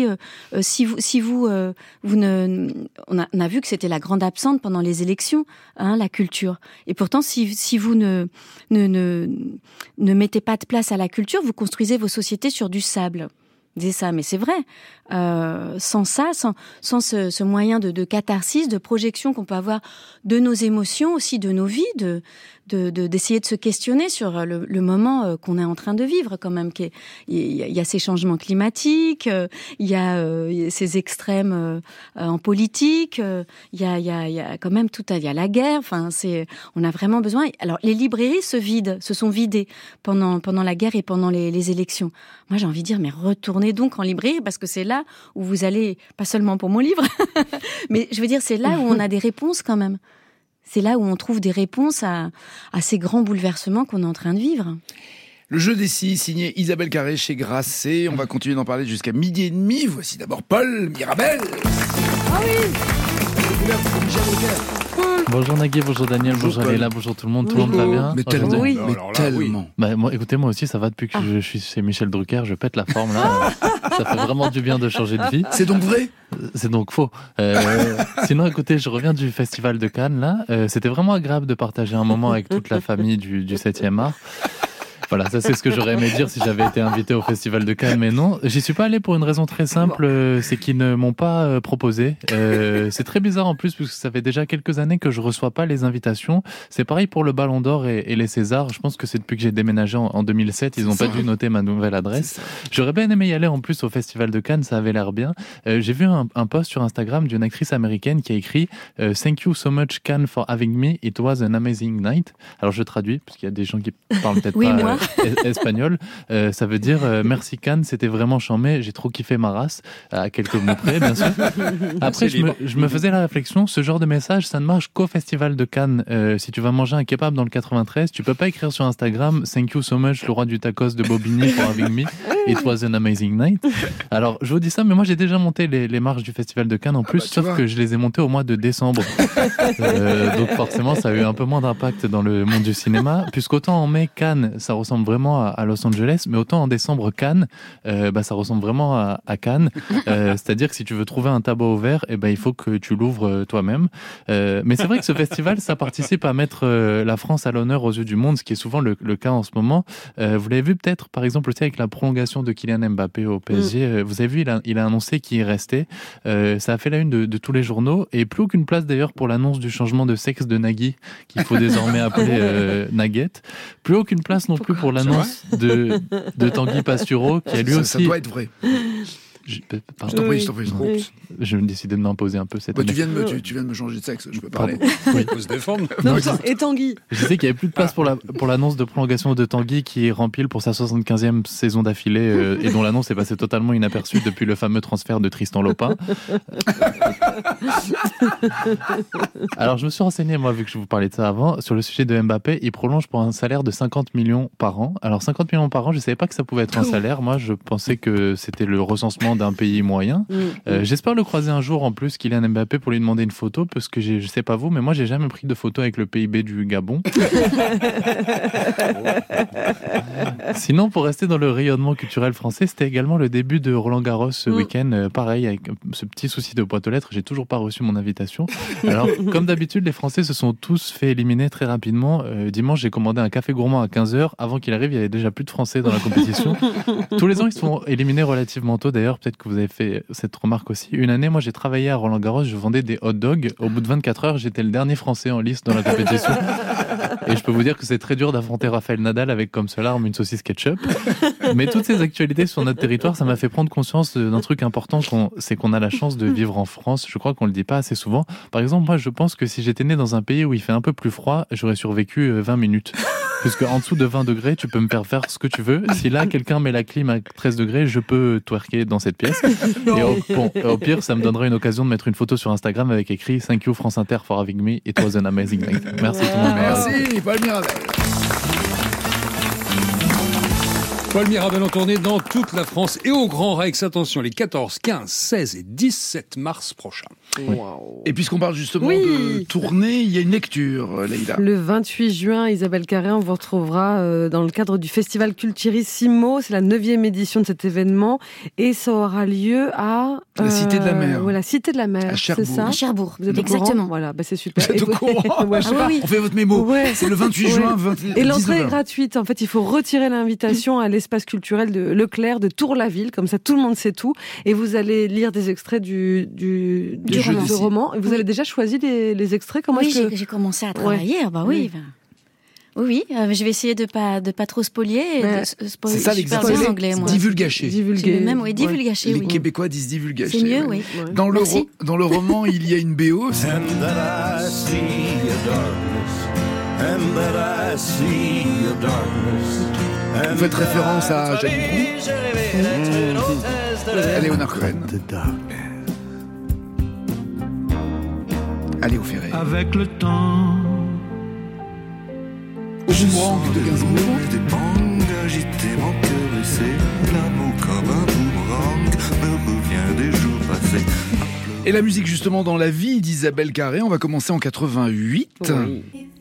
on a vu que c'était la grande absente pendant les élections, la culture. Et pourtant, si vous ne mettez pas de place à la culture, vous construisez vos sociétés sur du sable. C'est ça, mais c'est vrai. Sans ça, sans ce moyen de catharsis, de projection qu'on peut avoir de nos émotions, aussi de nos vies, d'essayer de se questionner sur le moment qu'on est en train de vivre quand même. Il y a ces changements climatiques, il y a ces extrêmes en politique, il y a quand même il y a la guerre. Enfin, on a vraiment besoin. Alors, les librairies se sont vidées pendant la guerre et pendant les élections. Moi, j'ai envie de dire, mais retournez donc en librairie parce que c'est là où vous allez, pas seulement pour mon livre, mais je veux dire, c'est là où on a des réponses quand même. C'est là où on trouve des réponses à ces grands bouleversements qu'on est en train de vivre. Le jeu des scies, signé Isabelle Carré chez Grasset. On va continuer d'en parler jusqu'à 12h30. Voici d'abord Paul Mirabel. Ah oui. Bonjour Nagui, bonjour Daniel, bonjour Léla, bonjour tout le monde. Tout le monde va bien? Mais tellement. Oui. Mais tellement. Bah, écoutez, moi aussi, ça va depuis que je suis chez Michel Drucker. Je pète la forme là. Ça fait vraiment du bien de changer de vie. C'est donc vrai? C'est donc faux. Sinon, écoutez, je reviens du Festival de Cannes là. C'était vraiment agréable de partager un moment avec toute la famille du 7e art. Voilà, ça c'est ce que j'aurais aimé dire si j'avais été invité au Festival de Cannes, mais non, j'y suis pas allé pour une raison très simple, c'est qu'ils ne m'ont pas proposé. C'est très bizarre en plus, puisque ça fait déjà quelques années que je reçois pas les invitations. C'est pareil pour le Ballon d'Or et les Césars. Je pense que c'est depuis que j'ai déménagé en 2007, ils n'ont pas dû noter ma nouvelle adresse. J'aurais bien aimé y aller en plus au Festival de Cannes, ça avait l'air bien. J'ai vu un post sur Instagram d'une actrice américaine qui a écrit Thank you so much Cannes for having me, it was an amazing night. Alors je traduis, parce qu'il y a des gens qui parlent peut-être pas espagnol, ça veut dire merci Cannes, c'était vraiment charmé, j'ai trop kiffé ma race, à quelques mots près bien sûr. Après je me faisais la réflexion, ce genre de message ça ne marche qu'au Festival de Cannes. Si tu vas manger un kebab dans le 93, tu peux pas écrire sur Instagram Thank you so much le roi du tacos de Bobigny for having me, it was an amazing night. Alors je vous dis ça, mais moi j'ai déjà monté les marches du Festival de Cannes en plus, sauf que je les ai montées au mois de décembre. Donc forcément ça a eu un peu moins d'impact dans le monde du cinéma, puisqu'autant en mai Cannes ça ressemble vraiment à Los Angeles, mais autant en décembre Cannes, ça ressemble vraiment à Cannes. C'est-à-dire que si tu veux trouver un tabac au verre, il faut que tu l'ouvres toi-même. Mais c'est vrai que ce festival, ça participe à mettre la France à l'honneur aux yeux du monde, ce qui est souvent le cas en ce moment. Vous l'avez vu peut-être, par exemple, aussi avec la prolongation de Kylian Mbappé au PSG. Vous avez vu, il a annoncé qu'il restait. Ça a fait la une de tous les journaux, et plus aucune place d'ailleurs pour l'annonce du changement de sexe de Nagui, qu'il faut désormais appeler Naguette. Plus aucune place non plus pour l'annonce de Tanguy Pastureau, qui a lui aussi... Ça doit être vrai. Je t'en prie. Je vais me décider de m'imposer un peu cette année. Tu viens de me changer de sexe, je peux parler. Il faut se défendre. Et Tanguy. Je disais qu'il n'y avait plus de place pour l'annonce de prolongation de Tanguy, qui rempile pour sa 75e saison d'affilée et dont l'annonce est passée totalement inaperçue depuis le fameux transfert de Tristan Lopin. Alors je me suis renseigné, moi, vu que je vous parlais de ça avant, sur le sujet de Mbappé. Il prolonge pour un salaire de 50 millions par an. Alors 50 millions par an, je ne savais pas que ça pouvait être un salaire. Moi, je pensais que c'était le recensement d'un pays moyen. J'espère le croiser un jour en plus, Kylian Mbappé, pour lui demander une photo, parce que je sais pas vous, mais moi j'ai jamais pris de photo avec le PIB du Gabon. Sinon, pour rester dans le rayonnement culturel français, c'était également le début de Roland Garros ce week-end. Pareil, avec ce petit souci de boîte aux lettres, j'ai toujours pas reçu mon invitation. Alors, comme d'habitude, les Français se sont tous fait éliminer très rapidement. Dimanche, j'ai commandé un café gourmand à 15h. Avant qu'il arrive, il y avait déjà plus de Français dans la compétition. Tous les ans, ils se font éliminer relativement tôt. D'ailleurs, peut-être que vous avez fait cette remarque aussi. Une année, moi, j'ai travaillé à Roland-Garros, je vendais des hot dogs. Au bout de 24 heures, j'étais le dernier Français en liste dans la compétition. Et je peux vous dire que c'est très dur d'affronter Raphaël Nadal avec comme seule arme une saucisse ketchup. Mais toutes ces actualités sur notre territoire, ça m'a fait prendre conscience d'un truc important, c'est qu'on a la chance de vivre en France. Je crois qu'on le dit pas assez souvent. Par exemple, moi, je pense que si j'étais né dans un pays où il fait un peu plus froid, j'aurais survécu 20 minutes. Puisque en dessous de 20 degrés, tu peux me faire ce que tu veux. Si là, quelqu'un met la clim à 13 degrés, je peux twerker dans cette pièce. Et au pire, ça me donnera une occasion de mettre une photo sur Instagram avec écrit Thank you France Inter for having me. It was an amazing night. Merci tout le monde. Merci, Paul Mirabel. Paul Mirabel en tournée dans toute la France et au Grand Rex. Attention, les 14, 15, 16 et 17 mars prochains. Wow. Et puisqu'on parle justement de tournée, il y a une lecture, Leïla. Le 28 juin, Isabelle Carré, on vous retrouvera dans le cadre du festival Culturissimo. C'est la 9e édition de cet événement et ça aura lieu à... la Cité de la Mer. La Cité de la Mer, à Cherbourg. C'est ça à Cherbourg, vous êtes exactement. Voilà, c'est super. Vous êtes au courant oui. On fait votre mémo. C'est le 28 juin. 20... Et l'entrée est gratuite. En fait, il faut retirer l'invitation à l'espace culturel de Leclerc, de Tour-la-Ville. Comme ça, tout le monde sait tout. Et vous allez lire des extraits du roman. Et vous avez déjà choisi les extraits? Comment j'ai commencé à travailler. Oui, je vais essayer de pas trop spolier. C'est ça l'exercice. Bien anglais, moi. Divulgacher. Même, divulgacher. Les Québécois disent divulgacher. C'est mieux, oui. Dans le roman, il y a une BO. Vous faites référence à Jacques Dutronc et Léonard Cohen. Allez au Ferré. Avec le temps, au boomerang de Gainsbourg. des bangs agités, mon cœur blessé, l'amour comme un boomerang me revient des jours passés. Et la musique justement dans la vie d'Isabelle Carré, on va commencer en 88. Évidemment.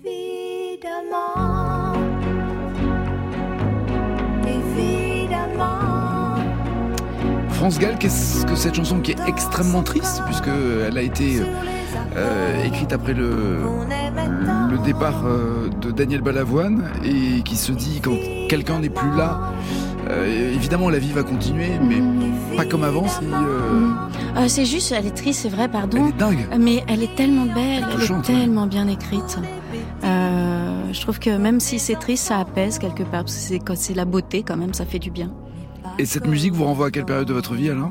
France Gall, qu'est-ce que cette chanson qui est extrêmement triste, puisqu'elle a été écrite après le départ de Daniel Balavoine, et qui se dit quand quelqu'un n'est plus là, évidemment la vie va continuer, mais pas comme avant. C'est juste, elle est triste, c'est vrai, pardon. Elle est dingue. Mais elle est tellement belle, elle est tellement bien écrite. Je trouve que même si c'est triste, ça apaise quelque part, parce que c'est la beauté quand même, ça fait du bien. Et cette musique vous renvoie à quelle période de votre vie, Alain?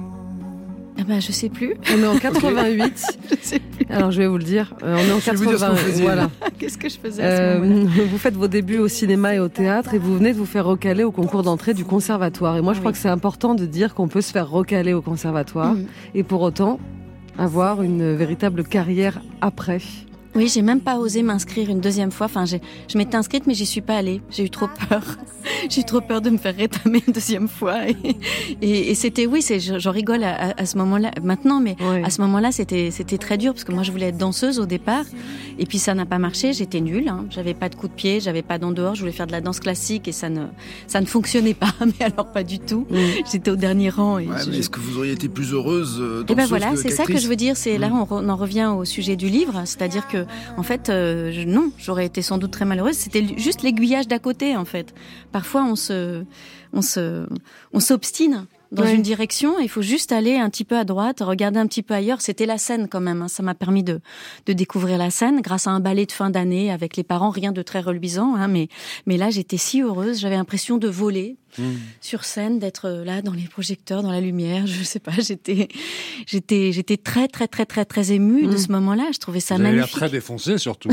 Je sais plus. On est en 88. Je sais plus. Alors je vais vous le dire. On est en 88. Voilà. Qu'est-ce que je faisais à ce moment-là? Vous faites vos débuts au cinéma et au théâtre et vous venez de vous faire recaler au concours d'entrée du conservatoire. Et moi je crois que c'est important de dire qu'on peut se faire recaler au conservatoire et pour autant avoir une véritable carrière après. Oui, j'ai même pas osé m'inscrire une deuxième fois. Enfin, je m'étais inscrite, mais j'y suis pas allée. J'ai eu trop peur. J'ai eu trop peur de me faire rétamer une deuxième fois. Et c'était, j'en rigole à ce moment-là, maintenant, mais à ce moment-là, c'était très dur parce que moi, je voulais être danseuse au départ. Et puis, ça n'a pas marché. J'étais nulle. J'avais pas de coup de pied, j'avais pas d'en dehors. Je voulais faire de la danse classique et ça ne fonctionnait pas. Mais alors, pas du tout. J'étais au dernier rang. Mais est-ce que vous auriez été plus heureuse danseuse? Et voilà, c'est ça que je veux dire. C'est là, on en revient au sujet du livre. C'est-à-dire que, en fait, non, j'aurais été sans doute très malheureuse. C'était juste l'aiguillage d'à côté, en fait. Parfois, on s'obstine dans une direction. Il faut juste aller un petit peu à droite, regarder un petit peu ailleurs. C'était la scène quand même. Ça m'a permis de découvrir la scène grâce à un ballet de fin d'année avec les parents. Rien de très reluisant, mais là, j'étais si heureuse. J'avais l'impression de voler sur scène, d'être là dans les projecteurs, dans la lumière. Je sais pas. J'étais très très très très très émue de ce moment-là. Je trouvais ça magnifique. Vous avez l'air très défoncé surtout.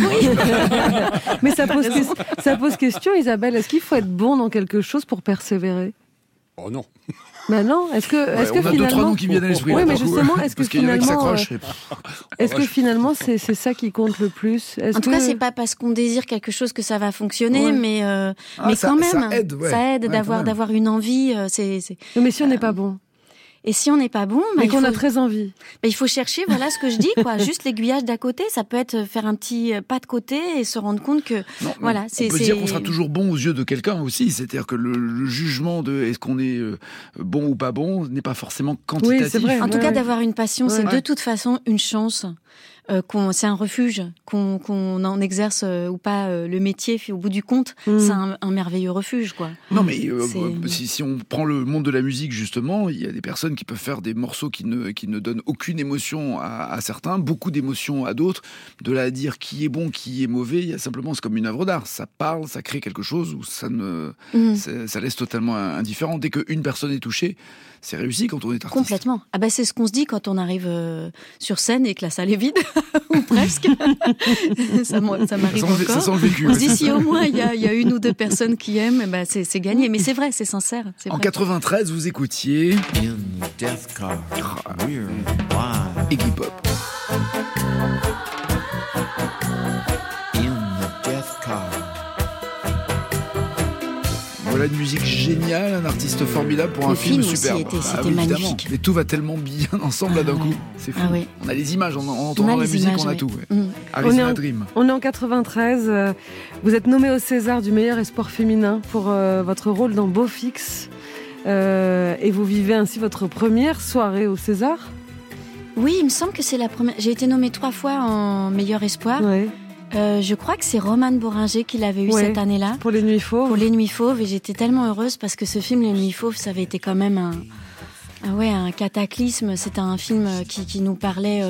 Mais ça pose question, Isabelle. Est-ce qu'il faut être bon dans quelque chose pour persévérer? Oh non. Non. Est-ce que on a finalement, 2-3 noms qui viennent à l'esprit. Oui, mais justement, est-ce que finalement, est-ce que finalement, c'est ça qui compte le plus? En tout cas, c'est pas parce qu'on désire quelque chose que ça va fonctionner, mais quand même, ça aide d'avoir une envie. Mais si on n'est pas bon. Et si on n'est pas bon, mais qu'on a très envie, il faut chercher, voilà ce que je dis, quoi. Juste l'aiguillage d'à côté, ça peut être faire un petit pas de côté et se rendre compte que, voilà, on peut dire qu'on sera toujours bon aux yeux de quelqu'un aussi. C'est-à-dire que le jugement de est-ce qu'on est bon ou pas bon n'est pas forcément quantitatif. Oui, c'est vrai. En tout cas, d'avoir une passion, c'est de toute façon une chance. C'est un refuge, qu'on en exerce ou pas le métier, au bout du compte, c'est un merveilleux refuge, quoi. Non, mais si on prend le monde de la musique, justement, il y a des personnes qui peuvent faire des morceaux qui ne donnent aucune émotion à certains, beaucoup d'émotions à d'autres. De là à dire qui est bon, qui est mauvais, il y a simplement, c'est comme une œuvre d'art. Ça parle, ça crée quelque chose où ça laisse totalement indifférent. Dès qu'une personne est touchée, c'est réussi quand on est artiste. Complètement. C'est ce qu'on se dit quand on arrive sur scène et que la salle est vide. ou presque. ça m'arrive encore. Ça sent le vécu. On se dit si au moins il y a une ou deux personnes qui aiment, ben c'est gagné. Mais c'est vrai, c'est sincère. C'est en vrai. 93, vous écoutiez Iggy Pop. Voilà une musique géniale, un artiste formidable pour un film superbe. C'était magnifique. Mais tout va tellement bien ensemble là d'un coup. C'est fou. On a les images, en entendant la musique, on a tout. Dream. On est en 93. Vous êtes nommé au César du meilleur espoir féminin pour votre rôle dans Beau Fixe. Et vous vivez ainsi votre première soirée au César. Oui, il me semble que c'est la première. J'ai été nommée 3 fois en meilleur espoir. Ouais. Je crois que c'est Romane Boringer qui l'avait eu cette année-là. Pour Les Nuits Fauves. Pour Les Nuits Fauves. Et j'étais tellement heureuse parce que ce film, Les Nuits Fauves, ça avait été quand même un cataclysme. C'était un film qui nous parlait,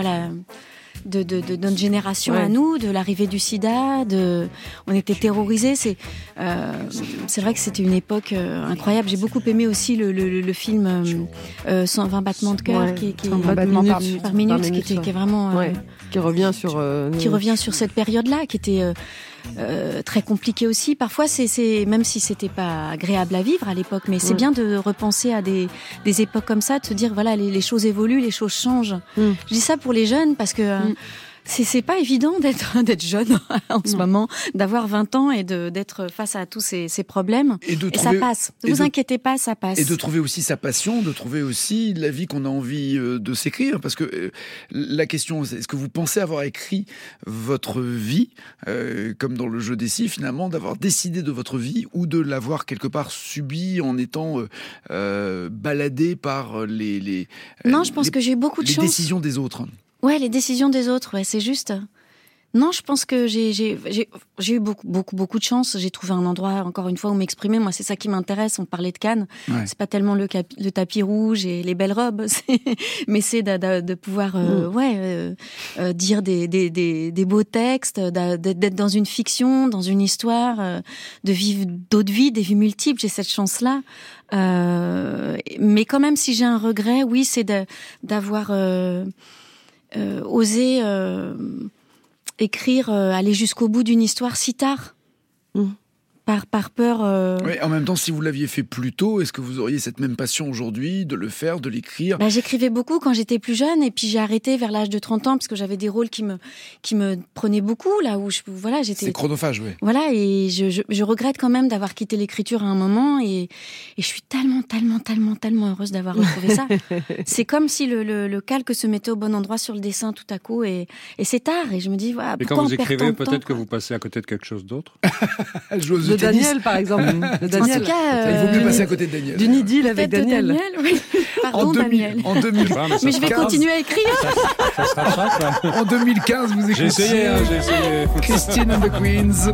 de notre génération à nous, de l'arrivée du sida, on était terrorisés. C'est vrai que c'était une époque incroyable. J'ai beaucoup aimé aussi le film 120 battements de cœur qui est par minute, qui est vraiment qui revient sur cette période-là, qui était très compliquée aussi. Parfois, c'est même si c'était pas agréable à vivre à l'époque, mais c'est bien de repenser à des époques comme ça, de se dire voilà, les choses évoluent, les choses changent. Je dis ça pour les jeunes parce que c'est pas évident d'être jeune en ce moment, d'avoir 20 ans et d'être face à tous ces problèmes. Et ça passe. Ne vous inquiétez pas, ça passe. Et de trouver aussi sa passion, de trouver aussi la vie qu'on a envie de s'écrire. Parce que la question, c'est est-ce que vous pensez avoir écrit votre vie, comme dans le jeu des scies, finalement, d'avoir décidé de votre vie ou de l'avoir quelque part subie en étant baladé par Non, je pense que j'ai eu beaucoup de chance. Les décisions des autres. Ouais, les décisions des autres, c'est juste. Non, je pense que j'ai eu beaucoup de chance. J'ai trouvé un endroit, encore une fois, où m'exprimer. Moi, c'est ça qui m'intéresse. On parlait de Cannes. Ouais. C'est pas tellement le tapis rouge et les belles robes, mais c'est de pouvoir, dire des beaux textes, d'être dans une fiction, dans une histoire, de vivre d'autres vies, des vies multiples. J'ai cette chance-là. Mais quand même, si j'ai un regret, oui, c'est d'avoir oser écrire, aller jusqu'au bout d'une histoire si tard. Par peur... Oui, en même temps, si vous l'aviez fait plus tôt, est-ce que vous auriez cette même passion aujourd'hui de le faire, de l'écrire ? J'écrivais beaucoup quand j'étais plus jeune, et puis j'ai arrêté vers l'âge de 30 ans, parce que j'avais des rôles qui me prenaient beaucoup, là où j'étais... C'est chronophage, oui. Voilà, et je regrette quand même d'avoir quitté l'écriture à un moment, et je suis tellement heureuse d'avoir retrouvé ça. C'est comme si le calque se mettait au bon endroit sur le dessin tout à coup, et c'est tard, et je me dis, voilà, pourquoi on perd tant de temps ? Et quand vous écrivez, peut-être que vous passez à côté de quelque chose d'autre. De Daniel, par exemple. Daniel. En tout cas, il vaut mieux passer à côté de Daniel. D'une idylle avec Daniel. Oui. Pardon, Daniel. En 2000. Mais je vais continuer à écrire. Ça se rattrape. En 2015, vous écoutez. J'ai essayé. Christine and the Queens.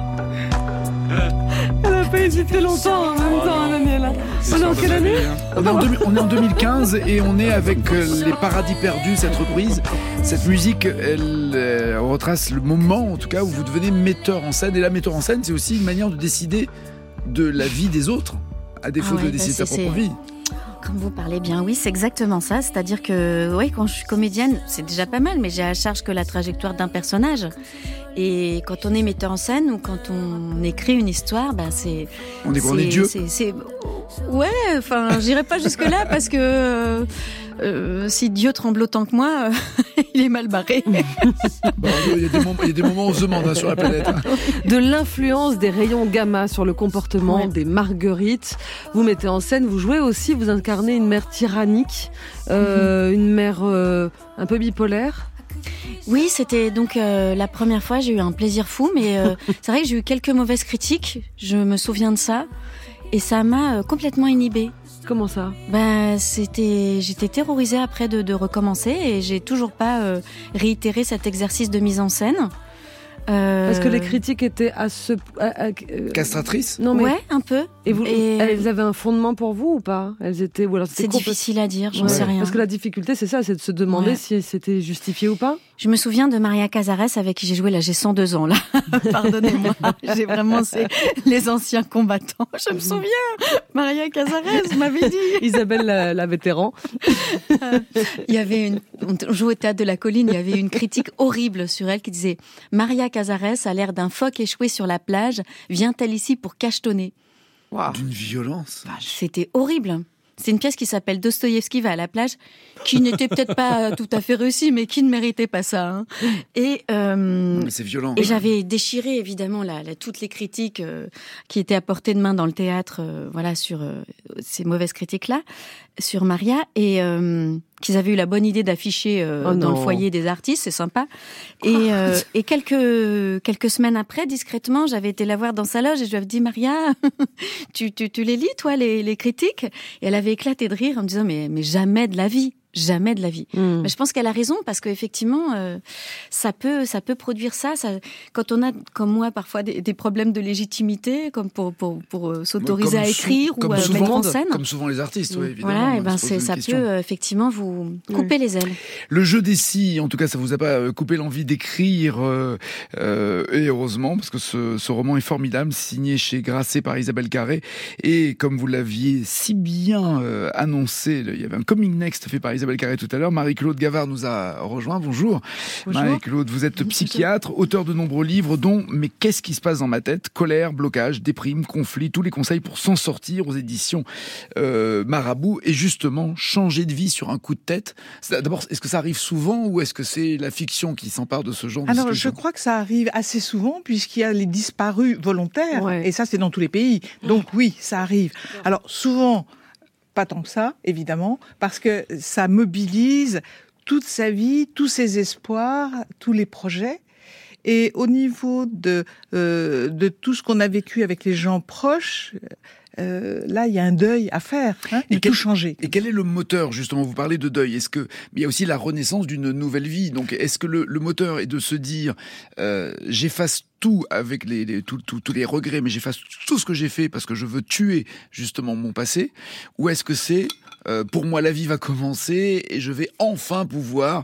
Elle a pas hésité longtemps en même temps, Daniel. On est en quelle année ? On est en 2015 et on est avec Les Paradis Perdus, cette reprise. Cette musique, elle retrace le moment, en tout cas, où vous devenez metteur en scène. Et la metteur en scène, c'est aussi une manière de décider de la vie des autres, à défaut de décider de sa propre vie. Comme vous parlez bien, oui, c'est exactement ça. C'est-à-dire que, quand je suis comédienne, c'est déjà pas mal, mais j'ai à charge que la trajectoire d'un personnage. Et quand on est metteur en scène ou quand on écrit une histoire, c'est... On est Dieu. Ouais, enfin, j'irai pas jusque-là parce que si Dieu tremble autant que moi, il est mal barré. Il y a des moments où on se demande sur la planète. De l'influence des rayons gamma sur le comportement des marguerites. Vous mettez en scène, vous jouez aussi, vous incarnez une mère tyrannique, une mère un peu bipolaire. Oui, c'était donc la première fois, j'ai eu un plaisir fou, mais c'est vrai que j'ai eu quelques mauvaises critiques, je me souviens de ça, et ça m'a complètement inhibée. Comment ça ? J'étais terrorisée après de recommencer, et j'ai toujours pas réitéré cet exercice de mise en scène. Parce que les critiques étaient castratrices ? Non, mais... Ouais, un peu. Et elles avaient un fondement pour vous ou pas ? C'est difficile à dire, j'en sais rien. Parce que la difficulté, c'est ça, c'est de se demander si c'était justifié ou pas. Je me souviens de Maria Cazares avec qui j'ai joué, là j'ai 102 ans là, pardonnez-moi, j'ai vraiment les anciens combattants, je me souviens, Maria Cazares m'avait dit. Isabelle la vétéran. Il y avait on jouait au Théâtre de la Colline, il y avait une critique horrible sur elle qui disait « Maria Cazares a l'air d'un phoque échoué sur la plage, vient-elle ici pour cachetonner ?» Wow. D'une violence. C'était horrible. C'est une pièce qui s'appelle Dostoïevski va à la plage, qui n'était peut-être pas tout à fait réussie, mais qui ne méritait pas ça. Hein. Non, mais c'est violent. Et j'avais déchiré évidemment toutes les critiques qui étaient à portée de main dans le théâtre, sur ces mauvaises critiques-là, sur Maria, et qu'ils avaient eu la bonne idée d'afficher dans le foyer des artistes, c'est sympa. Et quelques semaines après, discrètement, j'avais été la voir dans sa loge et je lui avais dit, Maria, tu les lis, toi, les critiques? Et elle avait éclaté de rire en me disant, mais jamais de la vie. Jamais de la vie. Mais je pense qu'elle a raison parce qu'effectivement, ça peut produire ça. Quand on a, comme moi, parfois des problèmes de légitimité, comme pour s'autoriser à écrire ou à mettre en scène. Comme souvent les artistes, oui, évidemment. Voilà, et ben ça peut effectivement vous couper les ailes. Le jeu des si, en tout cas, ça vous a pas coupé l'envie d'écrire, et heureusement, parce que ce roman est formidable, signé chez Grasset par Isabelle Carré, et comme vous l'aviez si bien annoncé, il y avait un coming next fait par Isabelle Carré tout à l'heure. Marie-Claude Gavard nous a rejoint. Bonjour. Marie-Claude, vous êtes psychiatre, auteur de nombreux livres dont « Mais qu'est-ce qui se passe dans ma tête ?» Colère, blocage, déprime, conflit, tous les conseils pour s'en sortir aux éditions Marabout et justement changer de vie sur un coup de tête. D'abord, est-ce que ça arrive souvent ou est-ce que c'est la fiction qui s'empare de ce genre de situation ? Alors, je crois que ça arrive assez souvent puisqu'il y a les disparus volontaires et ça, c'est dans tous les pays. Donc oui, ça arrive. Alors, souvent... Pas tant que ça, évidemment, parce que ça mobilise toute sa vie, tous ses espoirs, tous les projets. Et au niveau de tout ce qu'on a vécu avec les gens proches, là, il y a un deuil à faire, et tout changer. Et quel est le moteur, justement? Vous parlez de deuil. Est-ce que il y a aussi la renaissance d'une nouvelle vie? Donc, est-ce que le moteur est de se dire, j'efface tout avec tous les regrets, mais j'efface tout ce que j'ai fait parce que je veux tuer justement mon passé? Ou est-ce que c'est pour moi la vie va commencer et je vais enfin pouvoir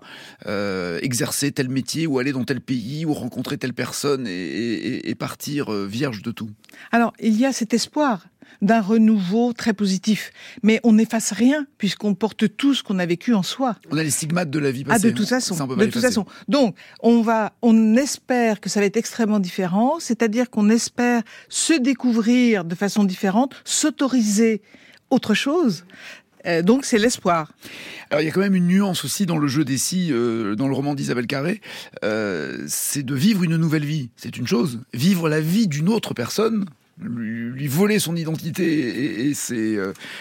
exercer tel métier ou aller dans tel pays ou rencontrer telle personne et partir vierge de tout? Alors, il y a cet espoir d'un renouveau très positif. Mais on n'efface rien, puisqu'on porte tout ce qu'on a vécu en soi. On a les stigmates de la vie passée. De toute façon. Donc, on espère que ça va être extrêmement différent, c'est-à-dire qu'on espère se découvrir de façon différente, s'autoriser autre chose. Donc c'est l'espoir. Alors il y a quand même une nuance aussi dans le jeu des si, dans le roman d'Isabelle Carré, c'est de vivre une nouvelle vie. C'est une chose. Vivre la vie d'une autre personne, lui voler son identité et ses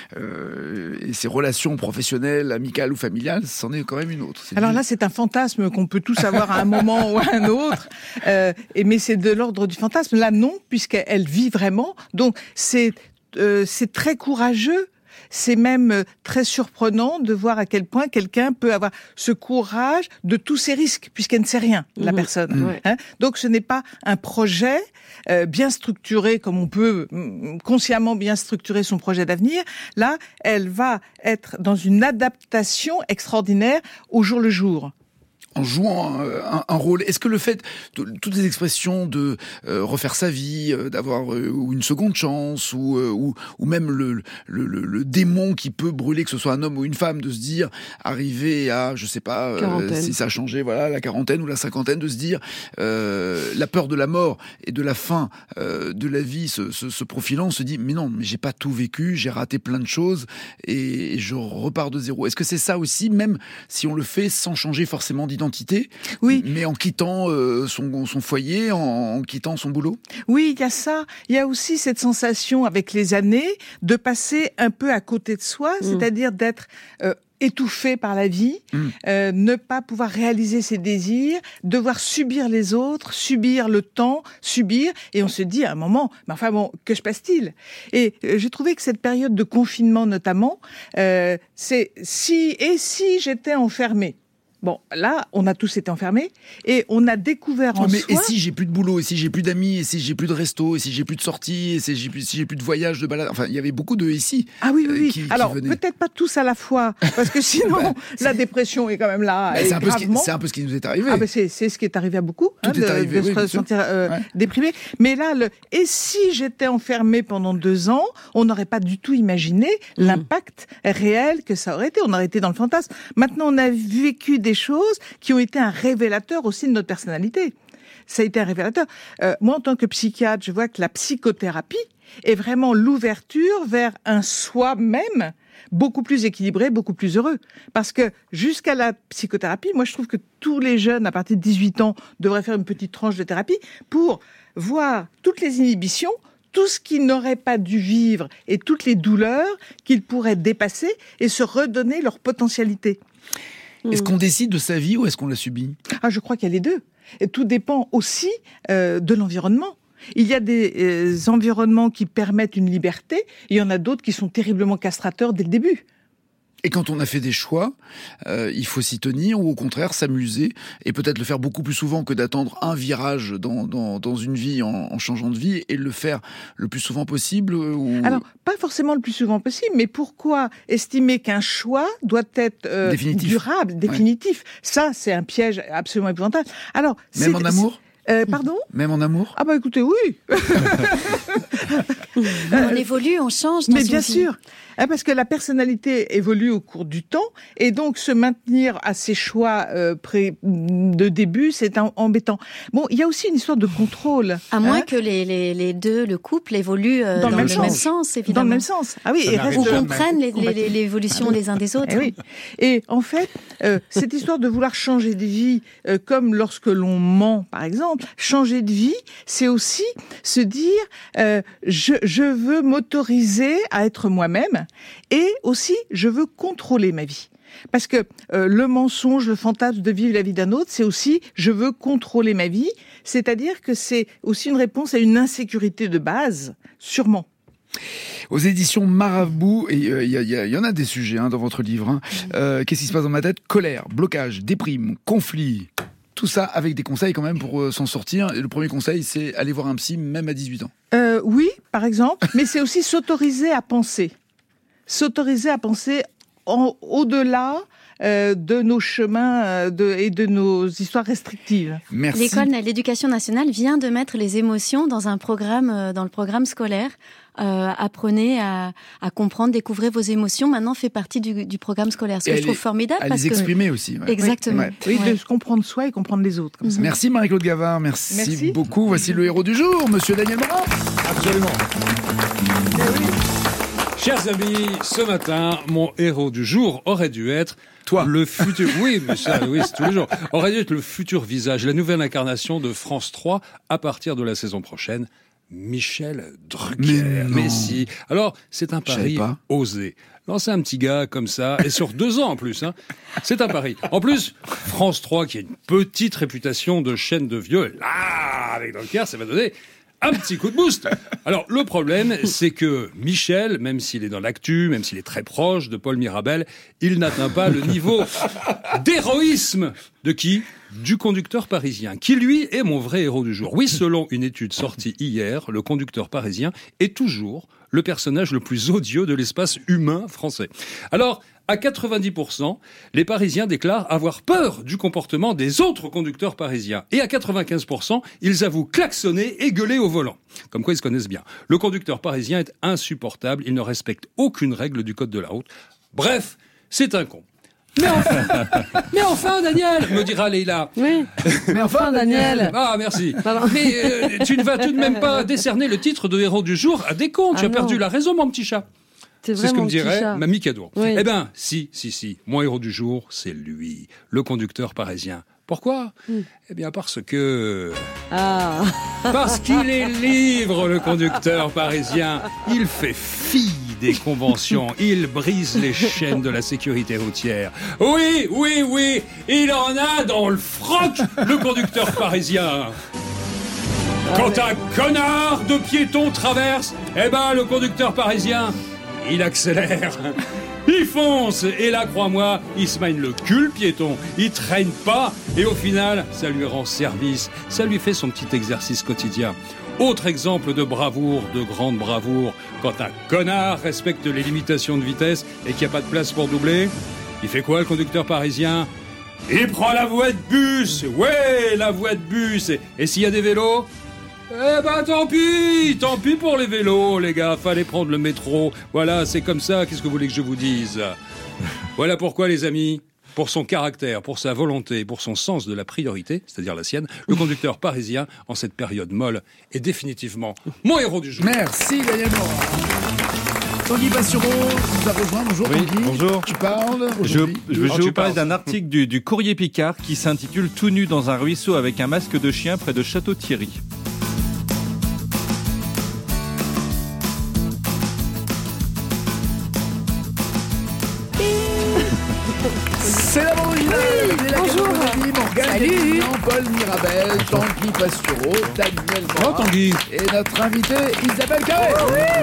relations professionnelles, amicales ou familiales, c'en est quand même une autre. Alors là, c'est un fantasme qu'on peut tous avoir à un moment ou à un autre, mais c'est de l'ordre du fantasme. Là, non, puisqu'elle vit vraiment. Donc, c'est très courageux. C'est même très surprenant de voir à quel point quelqu'un peut avoir ce courage de tous ses risques, puisqu'elle ne sait rien, la personne. Donc ce n'est pas un projet bien structuré, comme on peut consciemment bien structurer son projet d'avenir. Là, elle va être dans une adaptation extraordinaire au jour le jour. En jouant un rôle. Est-ce que le fait, toutes les expressions de refaire sa vie, d'avoir ou une seconde chance, ou même le démon qui peut brûler, que ce soit un homme ou une femme, de se dire, arriver à, je sais pas, si ça a changé, voilà, la quarantaine ou la cinquantaine, de se dire, la peur de la mort et de la fin de la vie se profilant, on se dit, mais non, mais j'ai pas tout vécu, j'ai raté plein de choses et je repars de zéro. Est-ce que c'est ça aussi, même si on le fait sans changer forcément d'identité? Oui, mais en quittant son foyer, en quittant son boulot? Oui, il y a ça. Il y a aussi cette sensation avec les années de passer un peu à côté de soi, c'est-à-dire d'être étouffé par la vie, ne pas pouvoir réaliser ses désirs, devoir subir les autres, subir le temps, et on se dit à un moment, mais enfin bon, que se passe-t-il? Et j'ai trouvé que cette période de confinement notamment, c'est si j'étais enfermée. Bon, là, on a tous été enfermés et on a découvert en soi... Et si j'ai plus de boulot, et si j'ai plus d'amis, et si j'ai plus de resto, et si j'ai plus de sorties, et si j'ai plus de voyages, de balades... Enfin, il y avait beaucoup de ici. Ah oui. Alors, peut-être pas tous à la fois, parce que sinon, la dépression est quand même là. C'est un peu ce qui nous est arrivé. Ah ben c'est ce qui est arrivé à beaucoup, de se sentir déprimé. Mais là, et si j'étais enfermée pendant 2 ans, on n'aurait pas du tout imaginé l'impact réel que ça aurait été. On aurait été dans le fantasme. Maintenant, on a vécu des choses qui ont été un révélateur aussi de notre personnalité. Ça a été un révélateur. Moi, en tant que psychiatre, je vois que la psychothérapie est vraiment l'ouverture vers un soi-même beaucoup plus équilibré, beaucoup plus heureux. Parce que jusqu'à la psychothérapie, moi, je trouve que tous les jeunes, à partir de 18 ans, devraient faire une petite tranche de thérapie pour voir toutes les inhibitions, tout ce qu'ils n'auraient pas dû vivre et toutes les douleurs qu'ils pourraient dépasser et se redonner leur potentialité. Est-ce qu'on décide de sa vie ou est-ce qu'on la subit ? Je crois qu'il y a les deux. Et tout dépend aussi de l'environnement. Il y a des environnements qui permettent une liberté, et il y en a d'autres qui sont terriblement castrateurs dès le début. Et quand on a fait des choix, il faut s'y tenir ou au contraire s'amuser et peut-être le faire beaucoup plus souvent que d'attendre un virage dans une vie en changeant de vie et le faire le plus souvent possible Alors, pas forcément le plus souvent possible, mais pourquoi estimer qu'un choix doit être durable, définitif ? Ça, c'est un piège absolument épouvantable. Alors, même en amour ? Pardon ? Même en amour ? Ah bah écoutez, oui. On évolue, on change dans mais son bien vie. sûr, parce que la personnalité évolue au cours du temps, et donc se maintenir à ses choix de début, c'est embêtant. Bon, il y a aussi une histoire de contrôle. À moins que les deux, le couple, évoluent dans le même sens, évidemment. Dans le même sens. Ah oui, ou comprennent l'évolution les uns des autres. Oui. Et en fait, cette histoire de vouloir changer de vie, comme lorsque l'on ment, par exemple, changer de vie, c'est aussi se dire je veux m'autoriser à être moi-même et aussi je veux contrôler ma vie. Parce que le mensonge, le fantasme de vivre la vie d'un autre, c'est aussi je veux contrôler ma vie, c'est-à-dire que c'est aussi une réponse à une insécurité de base, sûrement. Aux éditions Marabout, et il y en a des sujets dans votre livre. Qu'est-ce qui se passe dans ma tête ? Colère, blocage, déprime, conflit. Tout ça avec des conseils quand même pour s'en sortir. Et le premier conseil, c'est aller voir un psy même à 18 ans. Oui, par exemple, mais c'est aussi s'autoriser à penser. S'autoriser à penser au-delà de nos chemins et de nos histoires restrictives. Merci. L'éducation nationale vient de mettre les émotions dans un programme, dans le programme scolaire. Apprenez à comprendre, découvrez vos émotions. Maintenant, fait partie du programme scolaire. Ce que je trouve formidable. À les exprimer aussi. Ouais. Exactement. Oui, de se comprendre soi et comprendre les autres. Comme ça. Merci Marie-Claude Gavard. Merci beaucoup. Voici le héros du jour, Monsieur Daniel Morin. Absolument. Chers amis, ce matin, mon héros du jour aurait dû être toi. Le futur. Oui, mais ça, oui, c'est tous les jours. Aurait dû être le futur visage, la nouvelle incarnation de France 3 à partir de la saison prochaine. Michel Drucker. Mais si. Alors, c'est un pari osé. Lancer un petit gars comme ça, et sur 2 ans en plus, c'est un pari. En plus, France 3, qui a une petite réputation de chaîne de vieux, là, avec Drucker, ça va donner un petit coup de boost. Alors, le problème, c'est que Michel, même s'il est dans l'actu, même s'il est très proche de Paul Mirabel, il n'atteint pas le niveau d'héroïsme de qui ? Du conducteur parisien, qui lui est mon vrai héros du jour. Oui, selon une étude sortie hier, le conducteur parisien est toujours le personnage le plus odieux de l'espace humain français. Alors, à 90%, les Parisiens déclarent avoir peur du comportement des autres conducteurs parisiens. Et à 95%, ils avouent klaxonner et gueuler au volant. Comme quoi ils se connaissent bien. Le conducteur parisien est insupportable, il ne respecte aucune règle du code de la route. Bref, c'est un con. Mais enfin, Daniel, me dira Leïla. Oui. Mais enfin, Daniel. Ah, merci. Mais tu ne vas tout de même pas décerner le titre de héros du jour à des cons. Tu as perdu la raison, mon petit chat. C'est ce que me dirait Mamie Cadour. Oui. Eh ben, si. Mon héros du jour, c'est lui, le conducteur parisien. Pourquoi ? Eh bien, parce que... Parce qu'il est libre, le conducteur parisien. Il fait fi des conventions. Il brise les chaînes de la sécurité routière. Oui, il en a dans le froc, le conducteur parisien. Quand un connard de piéton traverse, eh ben, le conducteur parisien... il accélère. Il fonce, et là, crois-moi, il se mine le cul, le piéton. Il traîne pas, et au final, ça lui rend service. Ça lui fait son petit exercice quotidien. Autre exemple de bravoure, de grande bravoure, quand un connard respecte les limitations de vitesse et qu'il n'y a pas de place pour doubler, il fait quoi, le conducteur parisien ? Il prend la voie de bus. Ouais, la voie de bus. Et s'il y a des vélos ? Eh ben tant pis pour les vélos, les gars, fallait prendre le métro. Voilà, c'est comme ça, qu'est-ce que vous voulez que je vous dise ? Voilà pourquoi, les amis, pour son caractère, pour sa volonté, pour son sens de la priorité, c'est-à-dire la sienne, le conducteur parisien, en cette période molle, est définitivement mon héros du jour. Merci, Daniel Morin. Tanguy Passereau nous a rejoint. Bonjour, oui, Tanguy. Bonjour. Tu parles Je vais vous parler d'un article du Courrier Picard qui s'intitule « Tout nu dans un ruisseau avec un masque de chien près de Château-Thierry ». C'est la bande originale. Bonjour. Salut. Paul Mirabel, Tanguy Passereau, Daniel Morin. Tanguy. Et notre invitée Isabelle Carré.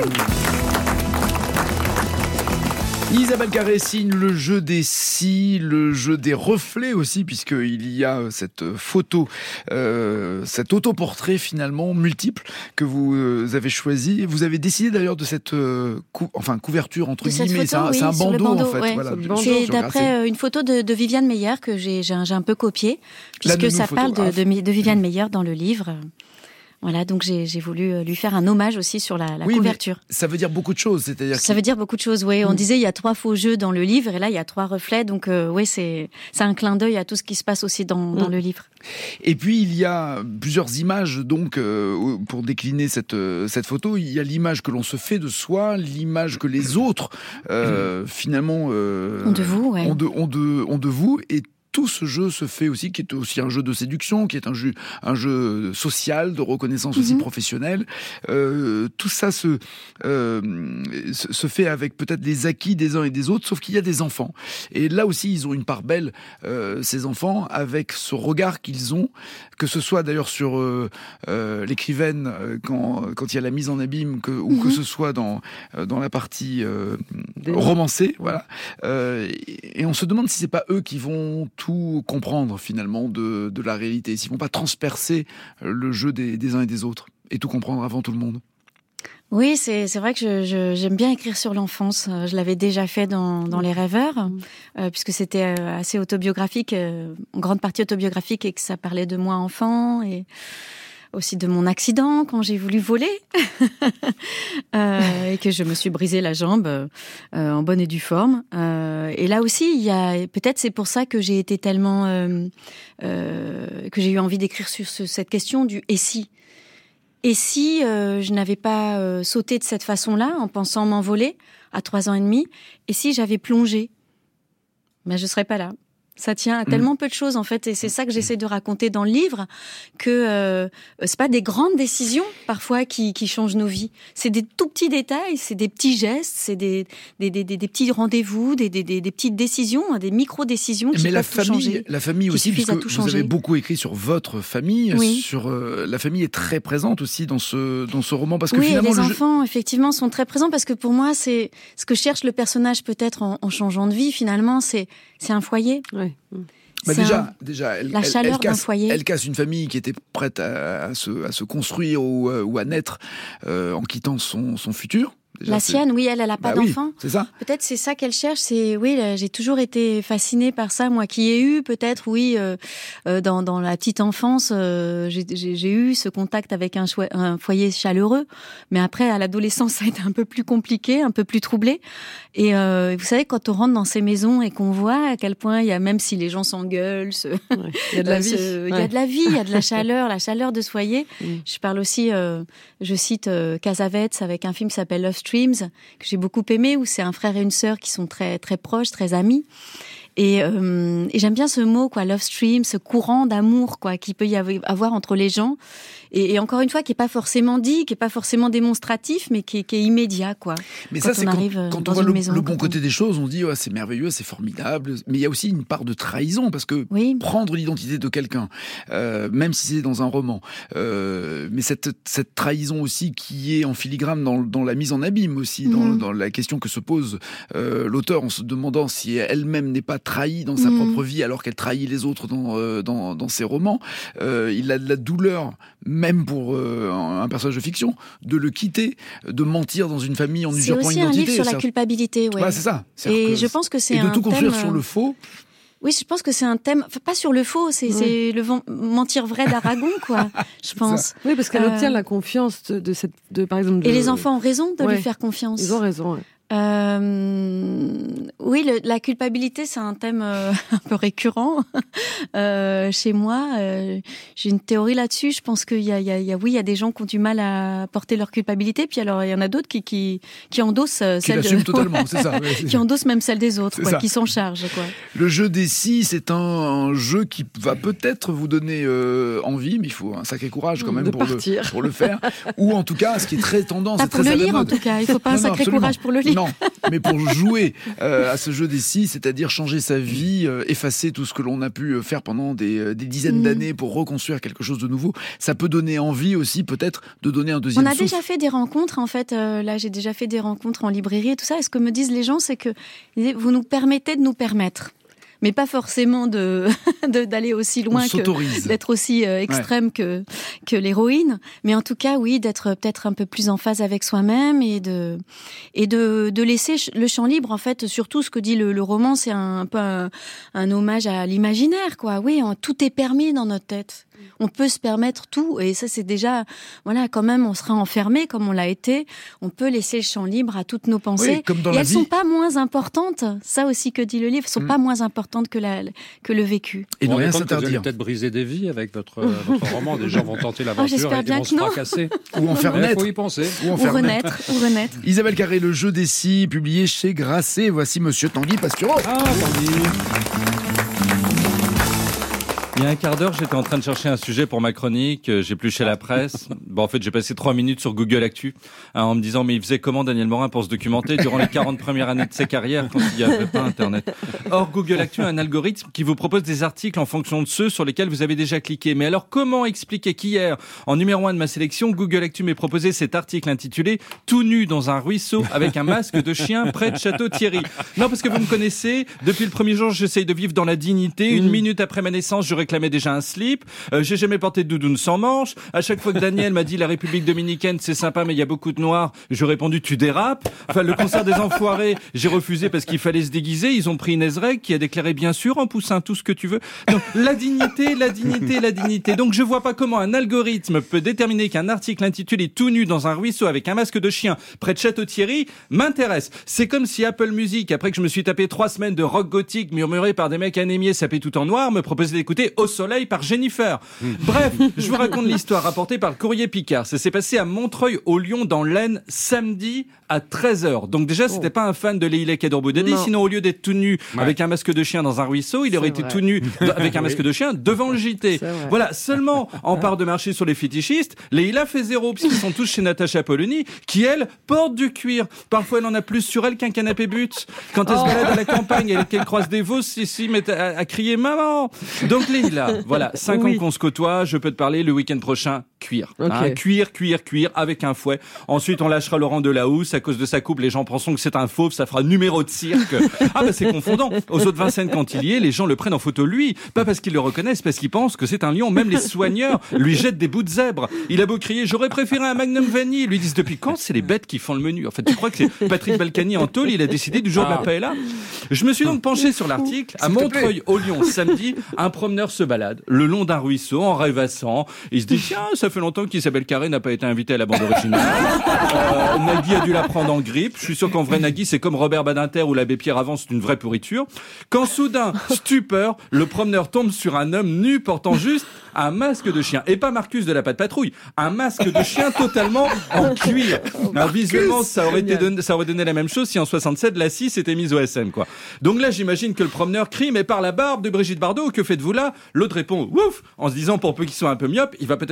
Isabelle Carré signe le jeu des si, le jeu des reflets aussi, puisqu'il y a cette photo, cet autoportrait finalement multiple que vous avez choisi. Vous avez décidé d'ailleurs de cette couverture entre guillemets, c'est un bandeau en fait. Ouais. Voilà. C'est d'après une photo de Viviane Meyer que j'ai un peu copiée, puisque ça parle de Viviane Meyer dans le livre. Voilà, donc j'ai voulu lui faire un hommage aussi sur la couverture. Ça veut dire beaucoup de choses, c'est-à-dire ça veut dire beaucoup de choses, oui. On disait il y a 3 faux jeux dans le livre et là il y a 3 reflets, donc oui, c'est un clin d'œil à tout ce qui se passe aussi dans le livre. Et puis il y a plusieurs images donc pour décliner cette photo. Il y a l'image que l'on se fait de soi, l'image que les autres finalement ont de vous, ouais. ont de vous, et tout ce jeu se fait aussi, qui est aussi un jeu de séduction, qui est un jeu social, de reconnaissance aussi professionnelle. Tout ça se fait avec peut-être les acquis des uns et des autres, sauf qu'il y a des enfants. Et là aussi, ils ont une part belle, ces enfants, avec ce regard qu'ils ont, que ce soit d'ailleurs sur l'écrivaine, quand il y a la mise en abîme, ou que ce soit dans la partie romancée. Voilà. Et on se demande si c'est pas eux qui vont tout comprendre finalement de la réalité, s'ils vont pas transpercer le jeu des uns et des autres et tout comprendre avant tout le monde. Oui, c'est vrai que j'aime bien écrire sur l'enfance. Je l'avais déjà fait dans Les Rêveurs, puisque c'était assez autobiographique, en grande partie autobiographique, et que ça parlait de moi enfant et aussi de mon accident quand j'ai voulu voler et que je me suis brisé la jambe en bonne et due forme. Et là aussi, il y a peut-être c'est pour ça que j'ai été tellement que j'ai eu envie d'écrire sur cette question du et si. Et si je n'avais pas sauté de cette façon-là en pensant m'envoler à 3 ans et demi, et si j'avais plongé, ben je serais pas là. Ça tient à tellement peu de choses, en fait, et c'est ça que j'essaie de raconter dans le livre, que c'est pas des grandes décisions, parfois, qui changent nos vies. C'est des tout petits détails, c'est des petits gestes, c'est des petits rendez-vous, des petites décisions, des micro-décisions qui peuvent tout changer. La famille aussi, puisque vous avez beaucoup écrit sur votre famille, la famille est très présente aussi dans ce roman, parce que finalement... les enfants, effectivement, sont très présents, parce que pour moi, c'est ce que cherche le personnage, peut-être, en changeant de vie, finalement, c'est un foyer. Oui. Bah déjà, elle casse une famille qui était prête à se construire ou à naître en quittant son futur. Déjà, la sienne, oui, elle a pas d'enfant. Oui, c'est ça. Peut-être c'est ça qu'elle cherche. J'ai toujours été fascinée par ça, moi qui ai eu peut-être, dans la petite enfance, j'ai eu ce contact avec un foyer chaleureux, mais après à l'adolescence ça a été un peu plus compliqué, un peu plus troublé. Et vous savez, quand on rentre dans ces maisons et qu'on voit à quel point il y a, même si les gens s'engueulent, il y a de la vie, il y a de la vie, il y a de la chaleur de ce foyer. Je parle aussi, je cite Cassavetes avec un film qui s'appelle Love Streams, que j'ai beaucoup aimé, où c'est un frère et une sœur qui sont très très proches, très amis. Et j'aime bien ce mot, Love Stream, ce courant d'amour, qui peut y avoir entre les gens. et encore une fois, qui est pas forcément dit, qui est pas forcément démonstratif, mais qui est immédiat, quoi. Mais ça, c'est quand on voit le bon côté des choses, on dit c'est merveilleux, c'est formidable. Mais il y a aussi une part de trahison, parce que prendre l'identité de quelqu'un, même si c'est dans un roman, mais cette trahison aussi qui est en filigrane dans la mise en abîme aussi, dans la question que se pose l'auteur en se demandant si elle-même n'est pas trahie dans sa propre vie alors qu'elle trahit les autres dans ses romans. Il a de la douleur, même pour un personnage de fiction, de le quitter, de mentir dans une famille en usurpant une identité. C'est aussi un livre sur la culpabilité, ouais. C'est ça. Et je pense que c'est un thème... Et de tout construire sur le faux. Oui, je pense que c'est un thème, pas sur le faux, c'est le mentir vrai d'Aragon, quoi. Je pense. Oui, parce qu'elle obtient la confiance de par exemple. Et les enfants ont raison de lui faire confiance. Ils ont raison. Ouais. Oui, la culpabilité, c'est un thème un peu récurrent chez moi. J'ai une théorie là-dessus. Je pense qu'il y a des gens qui ont du mal à porter leur culpabilité, puis alors il y en a d'autres qui endossent celle totalement, c'est ça. Ouais, qui endossent même celle des autres, quoi, qui s'en chargent, quoi. Le jeu des six, c'est un jeu qui va peut-être vous donner envie, mais il faut un sacré courage quand même pour le faire. Ou en tout cas, ce qui est très tendance, pour le lire en tout cas, il faut pas un sacré courage pour le lire. Non, mais pour jouer à ce jeu des six, c'est-à-dire changer sa vie, effacer tout ce que l'on a pu faire pendant des dizaines d'années pour reconstruire quelque chose de nouveau, ça peut donner envie aussi peut-être de donner un deuxième souffle. On a déjà fait des rencontres, en fait, là j'ai déjà fait des rencontres en librairie et tout ça, et ce que me disent les gens, c'est que vous nous permettez de nous permettre. Mais pas forcément d'aller aussi loin, d'être aussi extrême que l'héroïne. Mais en tout cas, oui, d'être peut-être un peu plus en phase avec soi-même et de laisser le champ libre. En fait, surtout ce que dit le roman, c'est un peu un hommage à l'imaginaire, quoi. Oui, tout est permis dans notre tête. On peut se permettre tout, et ça c'est déjà, voilà, quand même, on sera enfermé comme on l'a été. On peut laisser le champ libre à toutes nos pensées, et elles sont pas moins importantes. Ça aussi que dit le livre, sont pas moins importantes que le vécu. Et ne rien s'interdire. Vous allez peut-être briser des vies avec votre roman. Des gens vont tenter l'aventure et vont se fracasser. Ou en faire naître. Faut y penser. Ou renaître. Isabelle Carré, Le Jeu des six, publié chez Grasset. Voici Monsieur Tanguy Pastureau. Ah, Tanguy. Il y a un quart d'heure, j'étais en train de chercher un sujet pour ma chronique, j'épluchais la presse. Bon, en fait, j'ai passé 3 minutes sur Google Actu, en me disant, mais il faisait comment Daniel Morin pour se documenter durant les 40 premières années de sa carrière quand il n'y avait pas Internet. Or, Google Actu a un algorithme qui vous propose des articles en fonction de ceux sur lesquels vous avez déjà cliqué. Mais alors, comment expliquer qu'hier, en numéro 1 de ma sélection, Google Actu m'ait proposé cet article intitulé « Tout nu dans un ruisseau avec un masque de chien près de Château-Thierry ». Non, parce que vous me connaissez, depuis le premier jour, j'essaye de vivre dans la dignité. Une minute après ma naissance, je réclamais déjà un slip. J'ai jamais porté de doudoune sans manche. À chaque fois que Daniel m'a dit la République dominicaine c'est sympa mais il y a beaucoup de noirs, j'ai répondu tu dérapes. Enfin, le concert des Enfoirés, j'ai refusé parce qu'il fallait se déguiser. Ils ont pris Inès Reg qui a déclaré bien sûr en poussin tout ce que tu veux. Donc la dignité. Donc je vois pas comment un algorithme peut déterminer qu'un article intitulé Tout nu dans un ruisseau avec un masque de chien près de Château-Thierry m'intéresse. C'est comme si Apple Music, après que je me suis tapé 3 semaines de rock gothique murmuré par des mecs anémiés sapés tout en noir, me proposait d'écouter Au Soleil par Jennifer. Bref, je vous raconte l'histoire rapportée par le Courrier Picard. Ça s'est passé à Montreuil au Lyon dans l'Aisne samedi à 13h. Donc déjà, c'était pas un fan de Leïlek Kaddour Boudadi, sinon au lieu d'être tout nu avec un masque de chien dans un ruisseau, il aurait été tout nu avec un masque de chien devant le JT. Voilà, seulement en part de marché sur les fétichistes, Leïla fait 0 puisqu'ils sont tous chez Natacha Polony qui, elle, porte du cuir. Parfois, elle en a plus sur elle qu'un canapé but. Quand elle se balade à la campagne et qu'elle croise des veaux, si, mais à crier maman. Donc Leïla, voilà, 5 ans qu'on se côtoie, je peux te parler le week-end prochain, cuir. Hein, cuir, avec un fouet. Ensuite, on lâchera Laurent Delahousse. À cause de sa coupe, les gens penseront que c'est un fauve, ça fera numéro de cirque. Ah bah c'est confondant. Aux autres Vincennes, quand il y est, les gens le prennent en photo lui. Pas parce qu'ils le reconnaissent, parce qu'ils pensent que c'est un lion. Même les soigneurs lui jettent des bouts de zèbre. Il a beau crier, j'aurais préféré un Magnum Vanille. Ils lui disent, depuis quand c'est les bêtes qui font le menu? En fait, tu crois que c'est Patrick Balkany en tôle, il a décidé du jour de la paella. Je me suis donc penché sur l'article. À Montreuil, au Lyon, samedi, un promeneur se balade le long d'un ruisseau en rêvassant. Il se dit, tiens, ça fait longtemps qu'Isabelle Carré n'a pas été invitée à la bande originale. Nagui a dû la prendre en grippe. Je suis sûr qu'en vrai, Nagui, c'est comme Robert Badinter ou l'abbé Pierre Avant, c'est une vraie pourriture. Quand soudain, stupeur, le promeneur tombe sur un homme nu portant juste un masque de chien. Et pas Marcus de la Patte Patrouille. Un masque de chien totalement en cuir. Alors, visuellement, ça aurait donné la même chose si en 67, la 6 était mise au SM, quoi. Donc là, j'imagine que le promeneur crie, mais par la barbe de Brigitte Bardot, que faites-vous là? L'autre répond, ouf, en se disant, pour peu qu'il soit un peu myope, il va peut-être penser que je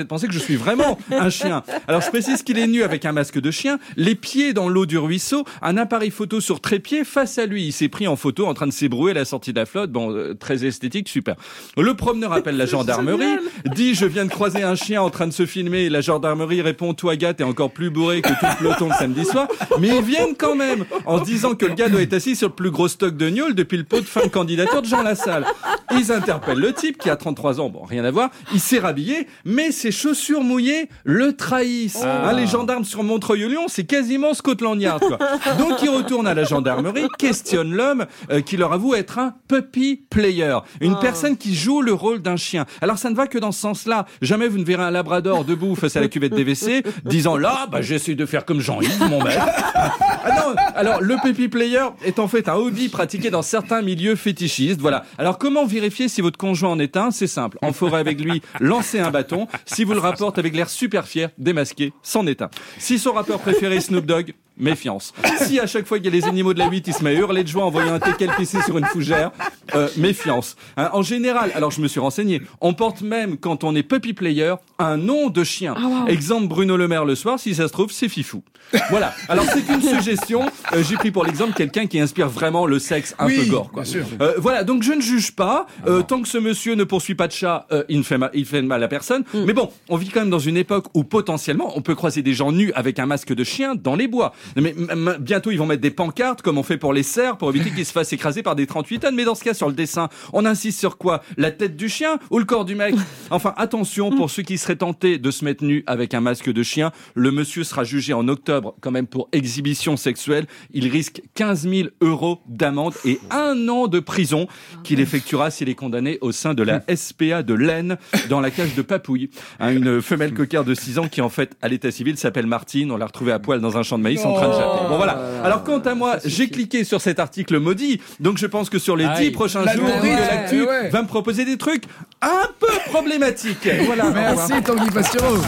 suis vraiment un chien. Alors je précise qu'il est nu avec un masque de chien, les pieds dans l'eau du ruisseau, un appareil photo sur trépied face à lui. Il s'est pris en photo en train de s'ébrouer à la sortie de la flotte. Bon, très esthétique, super. Le promeneur appelle la gendarmerie, dit je viens de croiser un chien en train de se filmer. Et la gendarmerie répond toi gars t'es encore plus bourré que tout le peloton le samedi soir. Mais ils viennent quand même en se disant que le gars doit être assis sur le plus gros stock de gnôle depuis le pot de fin de candidature de Jean Lassalle. Ils interpellent le type qui a 33 ans, bon rien à voir, il s'est rhabillé, mais ses chaussures mouillées le trahissent. Les gendarmes sur Montreuil-Lyon, c'est quasiment Scotland Yard, quoi. Donc ils retournent à la gendarmerie, questionnent l'homme qui leur avoue être un puppy player, une personne qui joue le rôle d'un chien. Alors ça ne va que dans ce sens-là. Jamais vous ne verrez un labrador debout face à la cuvette des WC, disant là, j'essaie de faire comme Jean-Yves, mon maître. Non, alors le puppy player est en fait un hobby pratiqué dans certains milieux fétichistes. Voilà. Alors comment vérifier si votre conjoint en est un? C'est simple. En forêt avec lui, lancez un bâton. Si vous le rapporte avec l'air super fier, démasqué, c'en est un. Si son rappeur préféré Snoop Dogg, méfiance. Si à chaque fois qu'il y a les animaux de la 8, il se met à hurler de joie en voyant un teckel pisser sur une fougère, méfiance. En général, alors je me suis renseigné, on porte même, quand on est puppy player, un nom de chien. Exemple Bruno Le Maire le soir, si ça se trouve, c'est Fifou. Voilà. Alors c'est une suggestion. J'ai pris pour l'exemple quelqu'un qui inspire vraiment le sexe un peu gore, quoi. Voilà. Donc je ne juge pas. Tant que ce monsieur ne poursuit pas de chat, il fait mal à personne. Mais bon, on vit quand même dans une époque où potentiellement on peut croiser des gens nus avec un masque de chien dans les bois. Mais bientôt ils vont mettre des pancartes comme on fait pour les cerfs pour éviter qu'ils se fassent écraser par des 38 tonnes. Mais dans ce cas, sur le dessin, on insiste sur quoi? La tête du chien ou le corps du mec? Enfin, attention pour ceux qui seraient tentés de se mettre nus avec un masque de chien. Le monsieur sera jugé en octobre quand même pour exhibition sexuelle. Il risque 15 000 € d'amende et 1 an de prison qu'il effectuera s'il est condamné au sein de la SPA de l'Aisne dans la cage de Papouille. Une femelle coquère de 6 ans qui en fait à l'état civil s'appelle Martine. On l'a retrouvée à poil dans un champ de maïs en train de japper. Bon voilà. Alors quant à moi, j'ai cliqué sur cet article maudit. Donc je pense que sur les 10 prochains jours, Google Actu va me proposer des trucs un peu problématiques. Voilà. Merci Tanguy Pastureau.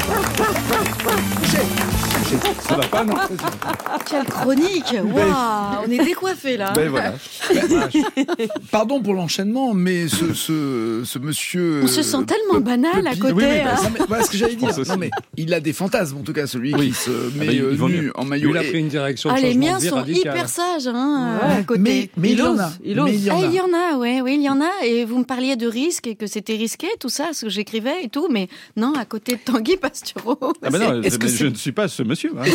Ça va pas, non? Quelle chronique! Waouh! On est décoiffés, là. Voilà. Pardon pour l'enchaînement, mais ce monsieur... On se sent tellement banal à côté. Oui, voilà ce que j'allais dire. Non, mais il a des fantasmes, en tout cas, celui qui se met nu en maillot. Il a pris une direction de les changement miens sont radical. hyper sages, à côté. Mais il y en a. Il y en a, oui, il y en a. Et vous me parliez de risque et que c'était risqué, tout ça, ce que j'écrivais et tout. Mais non, à côté de Tanguy Pastureau. Ah ben non, je ne suis pas ce monsieur. Hein.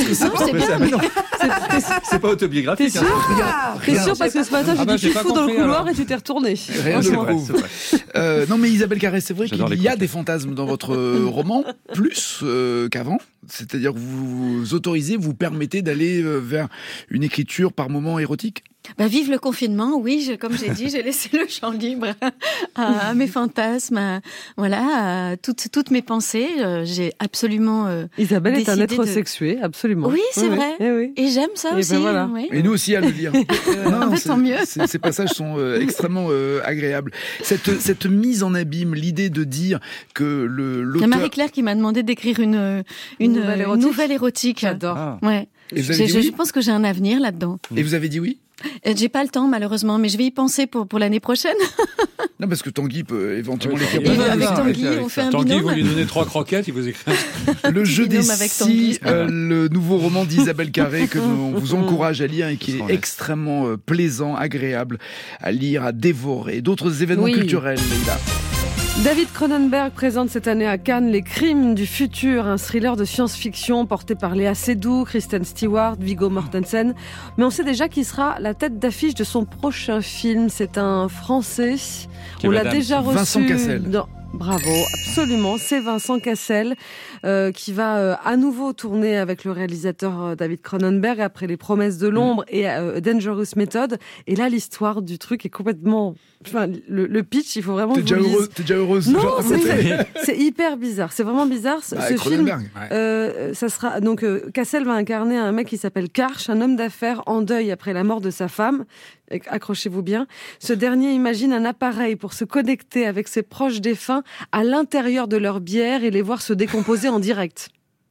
C'est pas autobiographique. T'es sûr parce que ce matin j'ai dit fou dans le couloir et tu t'es retourné. Rien ne prouve. Non mais Isabelle Carré, c'est vrai qu'il y a des fantasmes dans votre roman, plus qu'avant. C'est-à-dire que vous autorisez, vous permettez d'aller vers une écriture par moments érotique? Vive le confinement, oui, comme j'ai dit, j'ai laissé le champ libre à mes fantasmes, à toutes mes pensées. J'ai absolument Isabelle est un être sexué, absolument. Oui, c'est vrai. Oui. Et j'aime ça aussi. Voilà. Oui. Et nous aussi à le lire. En fait, tant mieux. Ces passages sont extrêmement agréables. Cette mise en abîme, l'idée de dire que l'auteur... Il y a Marie-Claire qui m'a demandé d'écrire une nouvelle érotique. J'adore. Ouais. Je pense que j'ai un avenir là-dedans. Et vous avez dit oui? J'ai pas le temps malheureusement, mais je vais y penser pour l'année prochaine. Non, parce que Tanguy peut éventuellement l'écrire. Avec Tanguy, on fait un binôme. Tanguy, vous lui donnez 3 croquettes, il vous écrit. Le jeu des scies, le nouveau roman d'Isabelle Carré que on vous encourage à lire et qui est extrêmement plaisant, agréable à lire, à dévorer. D'autres événements culturels, Leïla. David Cronenberg présente cette année à Cannes Les Crimes du futur, un thriller de science-fiction porté par Léa Seydoux, Kristen Stewart, Viggo Mortensen. Mais on sait déjà qu'il sera la tête d'affiche de son prochain film. C'est un Français. On l'a déjà reçu. Vincent Cassel. Bravo, absolument. C'est Vincent Cassel qui va à nouveau tourner avec le réalisateur David Cronenberg après Les Promesses de l'ombre et Dangerous Method. Et là, l'histoire du truc est complètement... Enfin, le pitch, il faut vraiment... T'es déjà heureuse? Non, c'est hyper bizarre. C'est vraiment bizarre. Ce film, ça sera... Donc, Cassel va incarner un mec qui s'appelle Karch, un homme d'affaires en deuil après la mort de sa femme. Accrochez-vous bien. Ce dernier imagine un appareil pour se connecter avec ses proches défunts à l'intérieur de leur bière et les voir se décomposer en direct.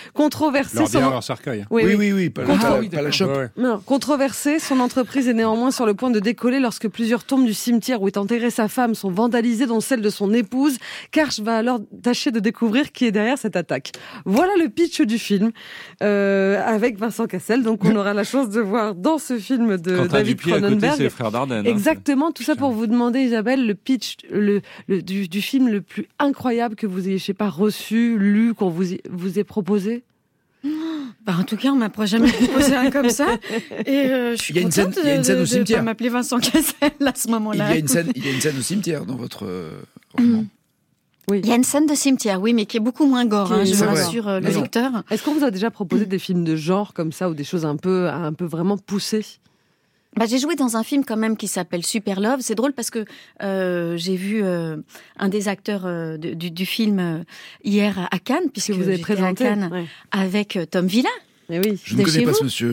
Controversé. Leur cercueil. Oui, pas la chope. Ouais. Non, controversé, son entreprise est néanmoins sur le point de décoller lorsque plusieurs tombes du cimetière où est enterrée sa femme sont vandalisées, dont celle de son épouse. Karch va alors tâcher de découvrir qui est derrière cette attaque. Voilà le pitch du film, avec Vincent Cassel. Donc on aura la chance de voir dans ce film de David Cronenberg. C'est les frères Dardenne. Exactement, tout ça pour vous demander, Isabelle, le pitch du film le plus incroyable que vous ayez, je sais pas, reçu, lu, qu'on vous ait proposé. En tout cas, on m'a jamais proposé un comme ça. Et je suis contente de pas m'appeler Vincent Cassel à ce moment-là. Il y a une scène au cimetière dans votre roman. Oui. Il y a une scène de cimetière, oui, mais qui est beaucoup moins gore, je rassure le lecteur. Est-ce qu'on vous a déjà proposé des films de genre comme ça, ou des choses un peu vraiment poussées ? J'ai joué dans un film quand même qui s'appelle Super Love. C'est drôle parce que j'ai vu un des acteurs du film hier à Cannes, puisque vous avez présenté à Cannes avec Tom Villa. Mais oui, je ne connais pas ce monsieur.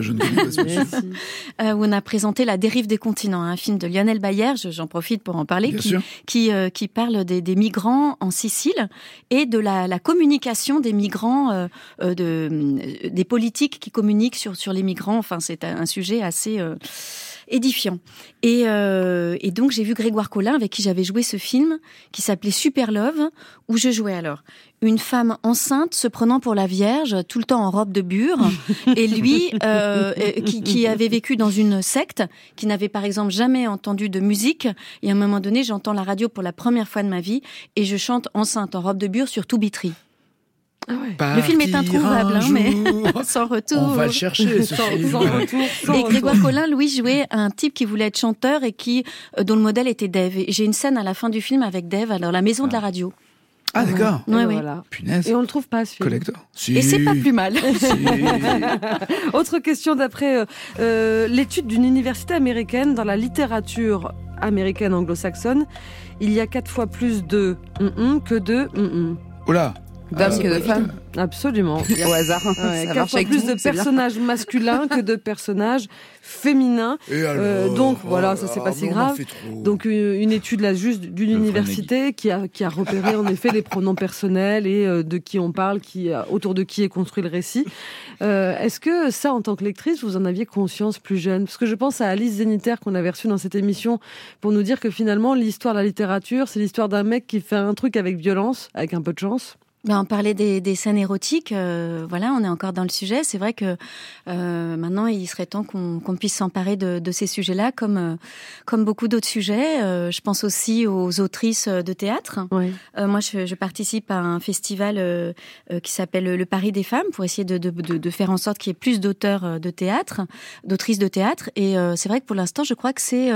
Où on a présenté La dérive des continents, un film de Lionel Bayer, j'en profite pour en parler, qui parle des migrants en Sicile et de la communication des migrants, des politiques qui communiquent sur les migrants. Enfin, c'est un sujet assez édifiant. Et donc, j'ai vu Grégoire Collin, avec qui j'avais joué ce film, qui s'appelait Super Love, où je jouais alors une femme enceinte se prenant pour la Vierge, tout le temps en robe de bure, et lui, qui avait vécu dans une secte, qui n'avait par exemple jamais entendu de musique, et à un moment donné, j'entends la radio pour la première fois de ma vie, et je chante enceinte en robe de bure sur To Be Tree. Ah ouais. Le film est introuvable, mais sans retour. On va le chercher, ce film. Et Grégoire Collin, Louis, jouait un type qui voulait être chanteur et dont le modèle était Dave. Et j'ai une scène à la fin du film avec Dave, alors la maison de la radio. Ah, d'accord. Oui. Voilà. Punaise. Et on le trouve pas, ce film. Collector. Et c'est pas plus mal. Autre question d'après l'étude d'une université américaine dans la littérature américaine anglo-saxonne. Il y a 4 fois plus de que de Oh là. D'hommes que de femmes. Absolument. Au hasard. 4 fois plus de personnages masculins que de personnages féminins. Donc voilà, ça c'est pas si grave. Donc une étude là juste d'une université qui a repéré en effet les pronoms personnels et de qui on parle, autour de qui est construit le récit. Est-ce que ça, en tant que lectrice, vous en aviez conscience plus jeune ? Parce que je pense à Alice Zéniter qu'on avait reçue dans cette émission pour nous dire que finalement l'histoire de la littérature, c'est l'histoire d'un mec qui fait un truc avec violence, avec un peu de chance. On parlait des scènes érotiques, voilà, on est encore dans le sujet. C'est vrai que maintenant, il serait temps qu'on puisse s'emparer de ces sujets-là, comme beaucoup d'autres sujets. Je pense aussi aux autrices de théâtre. Oui. Moi, je participe à un festival qui s'appelle le Paris des femmes, pour essayer de faire en sorte qu'il y ait plus d'auteurs de théâtre, d'autrices de théâtre. Et c'est vrai que pour l'instant, je crois que c'est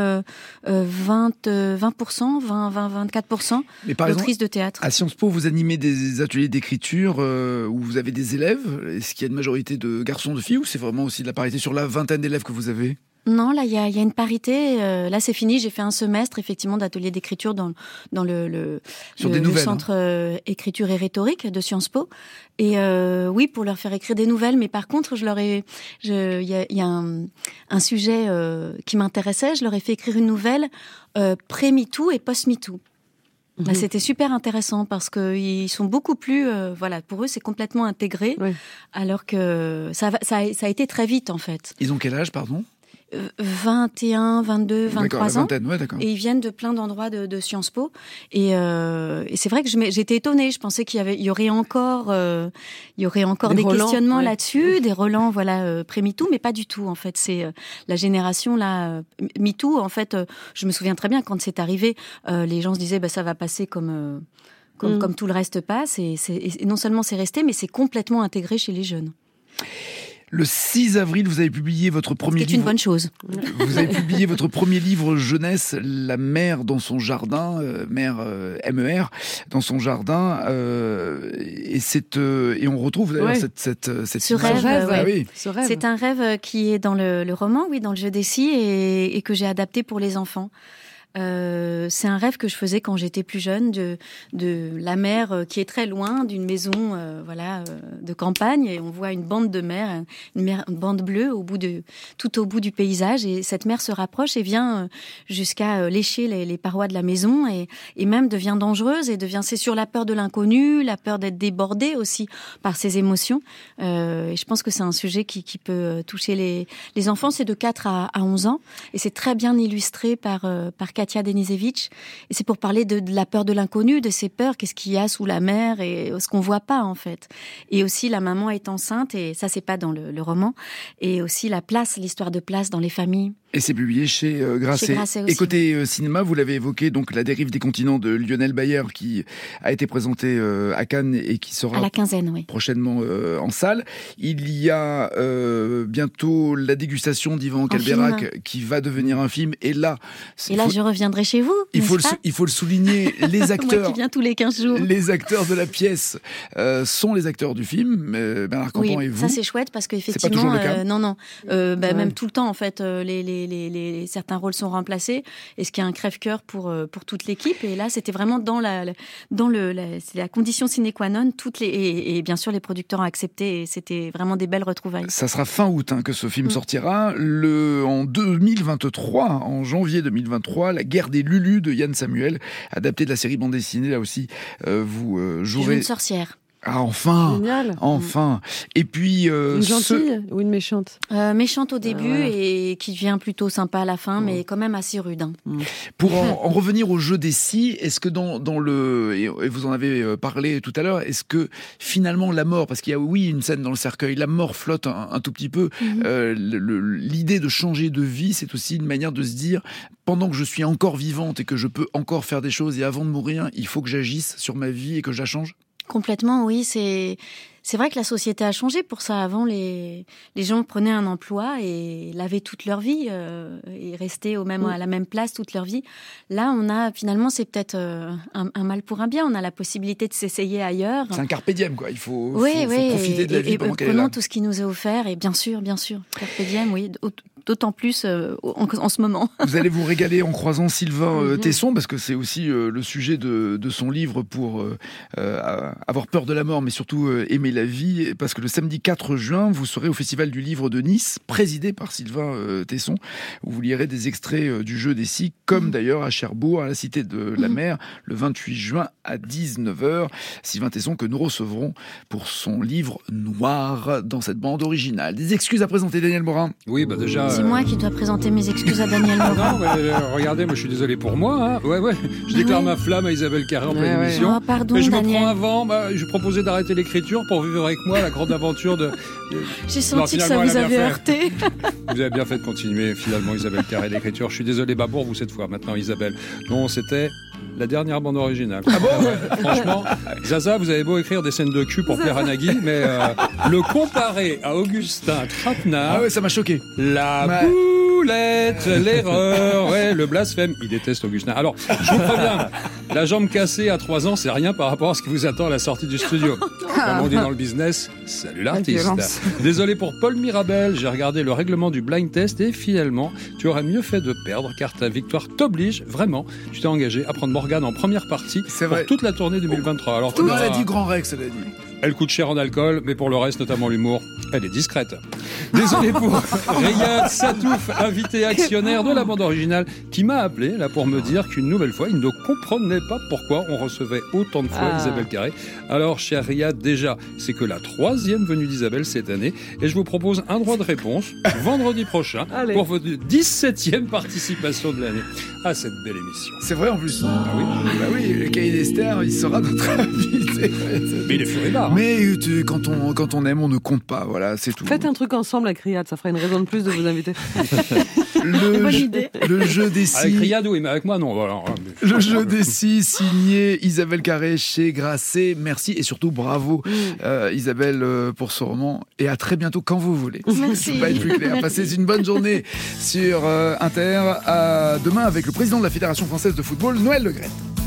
24% d'autrices de théâtre. À Sciences Po, vous animez des ateliers d'écriture où vous avez des élèves. Est-ce qu'il y a une majorité de garçons, de filles, ou c'est vraiment aussi de la parité sur la vingtaine d'élèves que vous avez ? Non, là, il y a une parité. Là, c'est fini. J'ai fait un semestre, effectivement, d'atelier d'écriture dans le centre écriture et rhétorique de Sciences Po. Et oui, pour leur faire écrire des nouvelles. Mais par contre, il y a un sujet qui m'intéressait. Je leur ai fait écrire une nouvelle pré-MeToo et post-MeToo. Là, c'était super intéressant parce qu'ils sont beaucoup plus... pour eux, c'est complètement intégré, alors que ça a été très vite, en fait. Ils ont quel âge, pardon ? 21, 22, 23 ans. Vingtaine, ouais, d'accord. Et ils viennent de plein d'endroits de Sciences Po. Et c'est vrai que j'étais étonnée. Je pensais qu'il y aurait encore des questionnements là-dessus, des relents, pré-MeToo, mais pas du tout, en fait. C'est la génération, là, MeToo, en fait, je me souviens très bien quand c'est arrivé, les gens se disaient, ça va passer comme tout le reste passe. Et non seulement c'est resté, mais c'est complètement intégré chez les jeunes. Le 6 avril, vous avez publié votre premier livre. C'est une bonne chose. Vous avez publié votre premier livre jeunesse, La mère dans son jardin, mère MER dans son jardin, et on retrouve d'ailleurs ce rêve. Oui. Ce rêve. C'est un rêve qui est dans le roman, oui, dans le jeu des scies, et que j'ai adapté pour les enfants. C'est un rêve que je faisais quand j'étais plus jeune, de la mer qui est très loin, d'une maison de campagne, et on voit une bande de mer, une bande bleue tout au bout du paysage, et cette mer se rapproche et vient jusqu'à lécher les parois de la maison, et même devient dangereuse, et c'est sur la peur de l'inconnu, la peur d'être débordé aussi par ses émotions. Et je pense que c'est un sujet qui peut toucher les enfants. C'est de 4 à 11 ans, et c'est très bien illustré par Katia Denisevich. Et c'est pour parler de la peur de l'inconnu, de ces peurs, qu'est-ce qu'il y a sous la mer et ce qu'on voit pas en fait. Et aussi la maman est enceinte, et ça c'est pas dans le roman. Et aussi l'histoire de place dans les familles. Et c'est publié chez Grasset. Et côté cinéma, vous l'avez évoqué, donc La dérive des continents de Lionel Bayer, qui a été présenté à Cannes et qui sera à la quinzaine, prochainement en salle. Il y a bientôt La dégustation d'Ivan Calberac qui va devenir un film. Et là, je reviendrai chez vous. Il faut le souligner, les acteurs. Moi qui viens tous les 15 jours. Les acteurs de la pièce sont les acteurs du film. Bernard Campan et vous. Ça c'est chouette parce qu'effectivement, c'est pas toujours le cas. Non. Même tout le temps en fait, certains rôles sont remplacés, et ce qui est un crève-cœur pour toute l'équipe. Et là, c'était vraiment dans la condition sine qua non. Et bien sûr, les producteurs ont accepté, et c'était vraiment des belles retrouvailles. Ça sera fin août que ce film sortira. En 2023, en janvier 2023, La guerre des Lulus de Yann Samuel, adapté de la série bande dessinée. Là aussi, vous jouerez une sorcière. Ah, enfin! Génial. Enfin! Et puis... une gentille ou une méchante? Méchante au début, et qui devient plutôt sympa à la fin, mais quand même assez rude. Pour en revenir au jeu des scies, est-ce que dans le... Et vous en avez parlé tout à l'heure, est-ce que finalement la mort, parce qu'il y a une scène dans le cercueil, la mort flotte un tout petit peu, l'idée de changer de vie, c'est aussi une manière de se dire, pendant que je suis encore vivante et que je peux encore faire des choses, et avant de mourir, il faut que j'agisse sur ma vie et que je la change? Complètement, oui. C'est vrai que la société a changé pour ça. Avant, les gens prenaient un emploi et l'avaient toute leur vie et restaient à la même place toute leur vie. Là, finalement, c'est peut-être un mal pour un bien. On a la possibilité de s'essayer ailleurs. C'est un carpe diem, quoi. Il faut profiter de la vie pendant qu'elle est là. Prenons tout ce qui nous est offert, et bien sûr, carpe diem, oui. D'autant plus en ce moment. Vous allez vous régaler en croisant Sylvain Tesson, parce que c'est aussi le sujet de son livre pour avoir peur de la mort, mais surtout aimer la vie, parce que le samedi 4 juin, vous serez au Festival du Livre de Nice, présidé par Sylvain Tesson, où vous lirez des extraits du jeu des scies, comme d'ailleurs à Cherbourg, à la Cité de la Mer, le 28 juin à 19h. Sylvain Tesson que nous recevrons pour son livre Noir dans cette bande originale. Des excuses à présenter, Daniel Morin? Oui, déjà... C'est moi qui dois présenter mes excuses à Daniel Morin. Non, regardez, moi je suis désolé pour moi. Je déclare ma flamme à Isabelle Carré en pleine émission. Oh, pardon, mais je Daniel. me prends un vent. Je proposais d'arrêter l'écriture pour vivre avec moi la grande aventure de... J'ai senti que ça vous avait heurté. Vous avez bien fait de continuer, finalement, Isabelle Carré, l'écriture. Je suis désolé, pour vous cette fois, maintenant, Isabelle. Non, c'était... la dernière bande originale. Ah bon? Franchement, Zaza, vous avez beau écrire des scènes de cul pour plaire à Nagui, mais le comparer à Augustin Trapenard... Ah ouais, ça m'a choqué. La boulette, l'erreur, le blasphème. Il déteste Augustin. Alors, je vous préviens, la jambe cassée à 3 ans, c'est rien par rapport à ce qui vous attend à la sortie du studio. Comme on dit dans le business, salut l'artiste. Désolé pour Paul Mirabel, j'ai regardé le règlement du blind test et finalement, tu aurais mieux fait de perdre car ta victoire t'oblige, vraiment. Tu t'es engagé à prendre Morgane en première partie pour toute la tournée 2023. Alors, on a dit Grand Rex, elle a dit. Elle coûte cher en alcool, mais pour le reste, notamment l'humour, elle est discrète. Désolé pour Riyad Satouf, invité actionnaire de la bande originale, qui m'a appelé là pour me dire qu'une nouvelle fois, il ne comprenait pas pourquoi on recevait autant de fois Isabelle Carré. Alors, cher Riyad, déjà, c'est que la 3e venue d'Isabelle cette année, et je vous propose un droit de réponse vendredi prochain pour votre 17e participation de l'année à cette belle émission. C'est vrai en plus. Ah oui. Bah oui, le cahier d'Esther, il sera notre invité. Mais il est furibard. Mais quand on aime, on ne compte pas. Voilà, c'est tout. Faites un truc ensemble avec Riyad, ça fera une raison de plus de vous inviter. Le jeu des scies. Avec Riyad, oui, mais avec moi, non. Voilà. Le jeu des scies, signé Isabelle Carré chez Grasset. Merci et surtout bravo, Isabelle, pour ce roman. Et à très bientôt quand vous voulez. Merci. Je ne peux pas être plus clair. Passez une bonne journée sur Inter. À demain avec le président de la Fédération française de football, Noël Le Graët.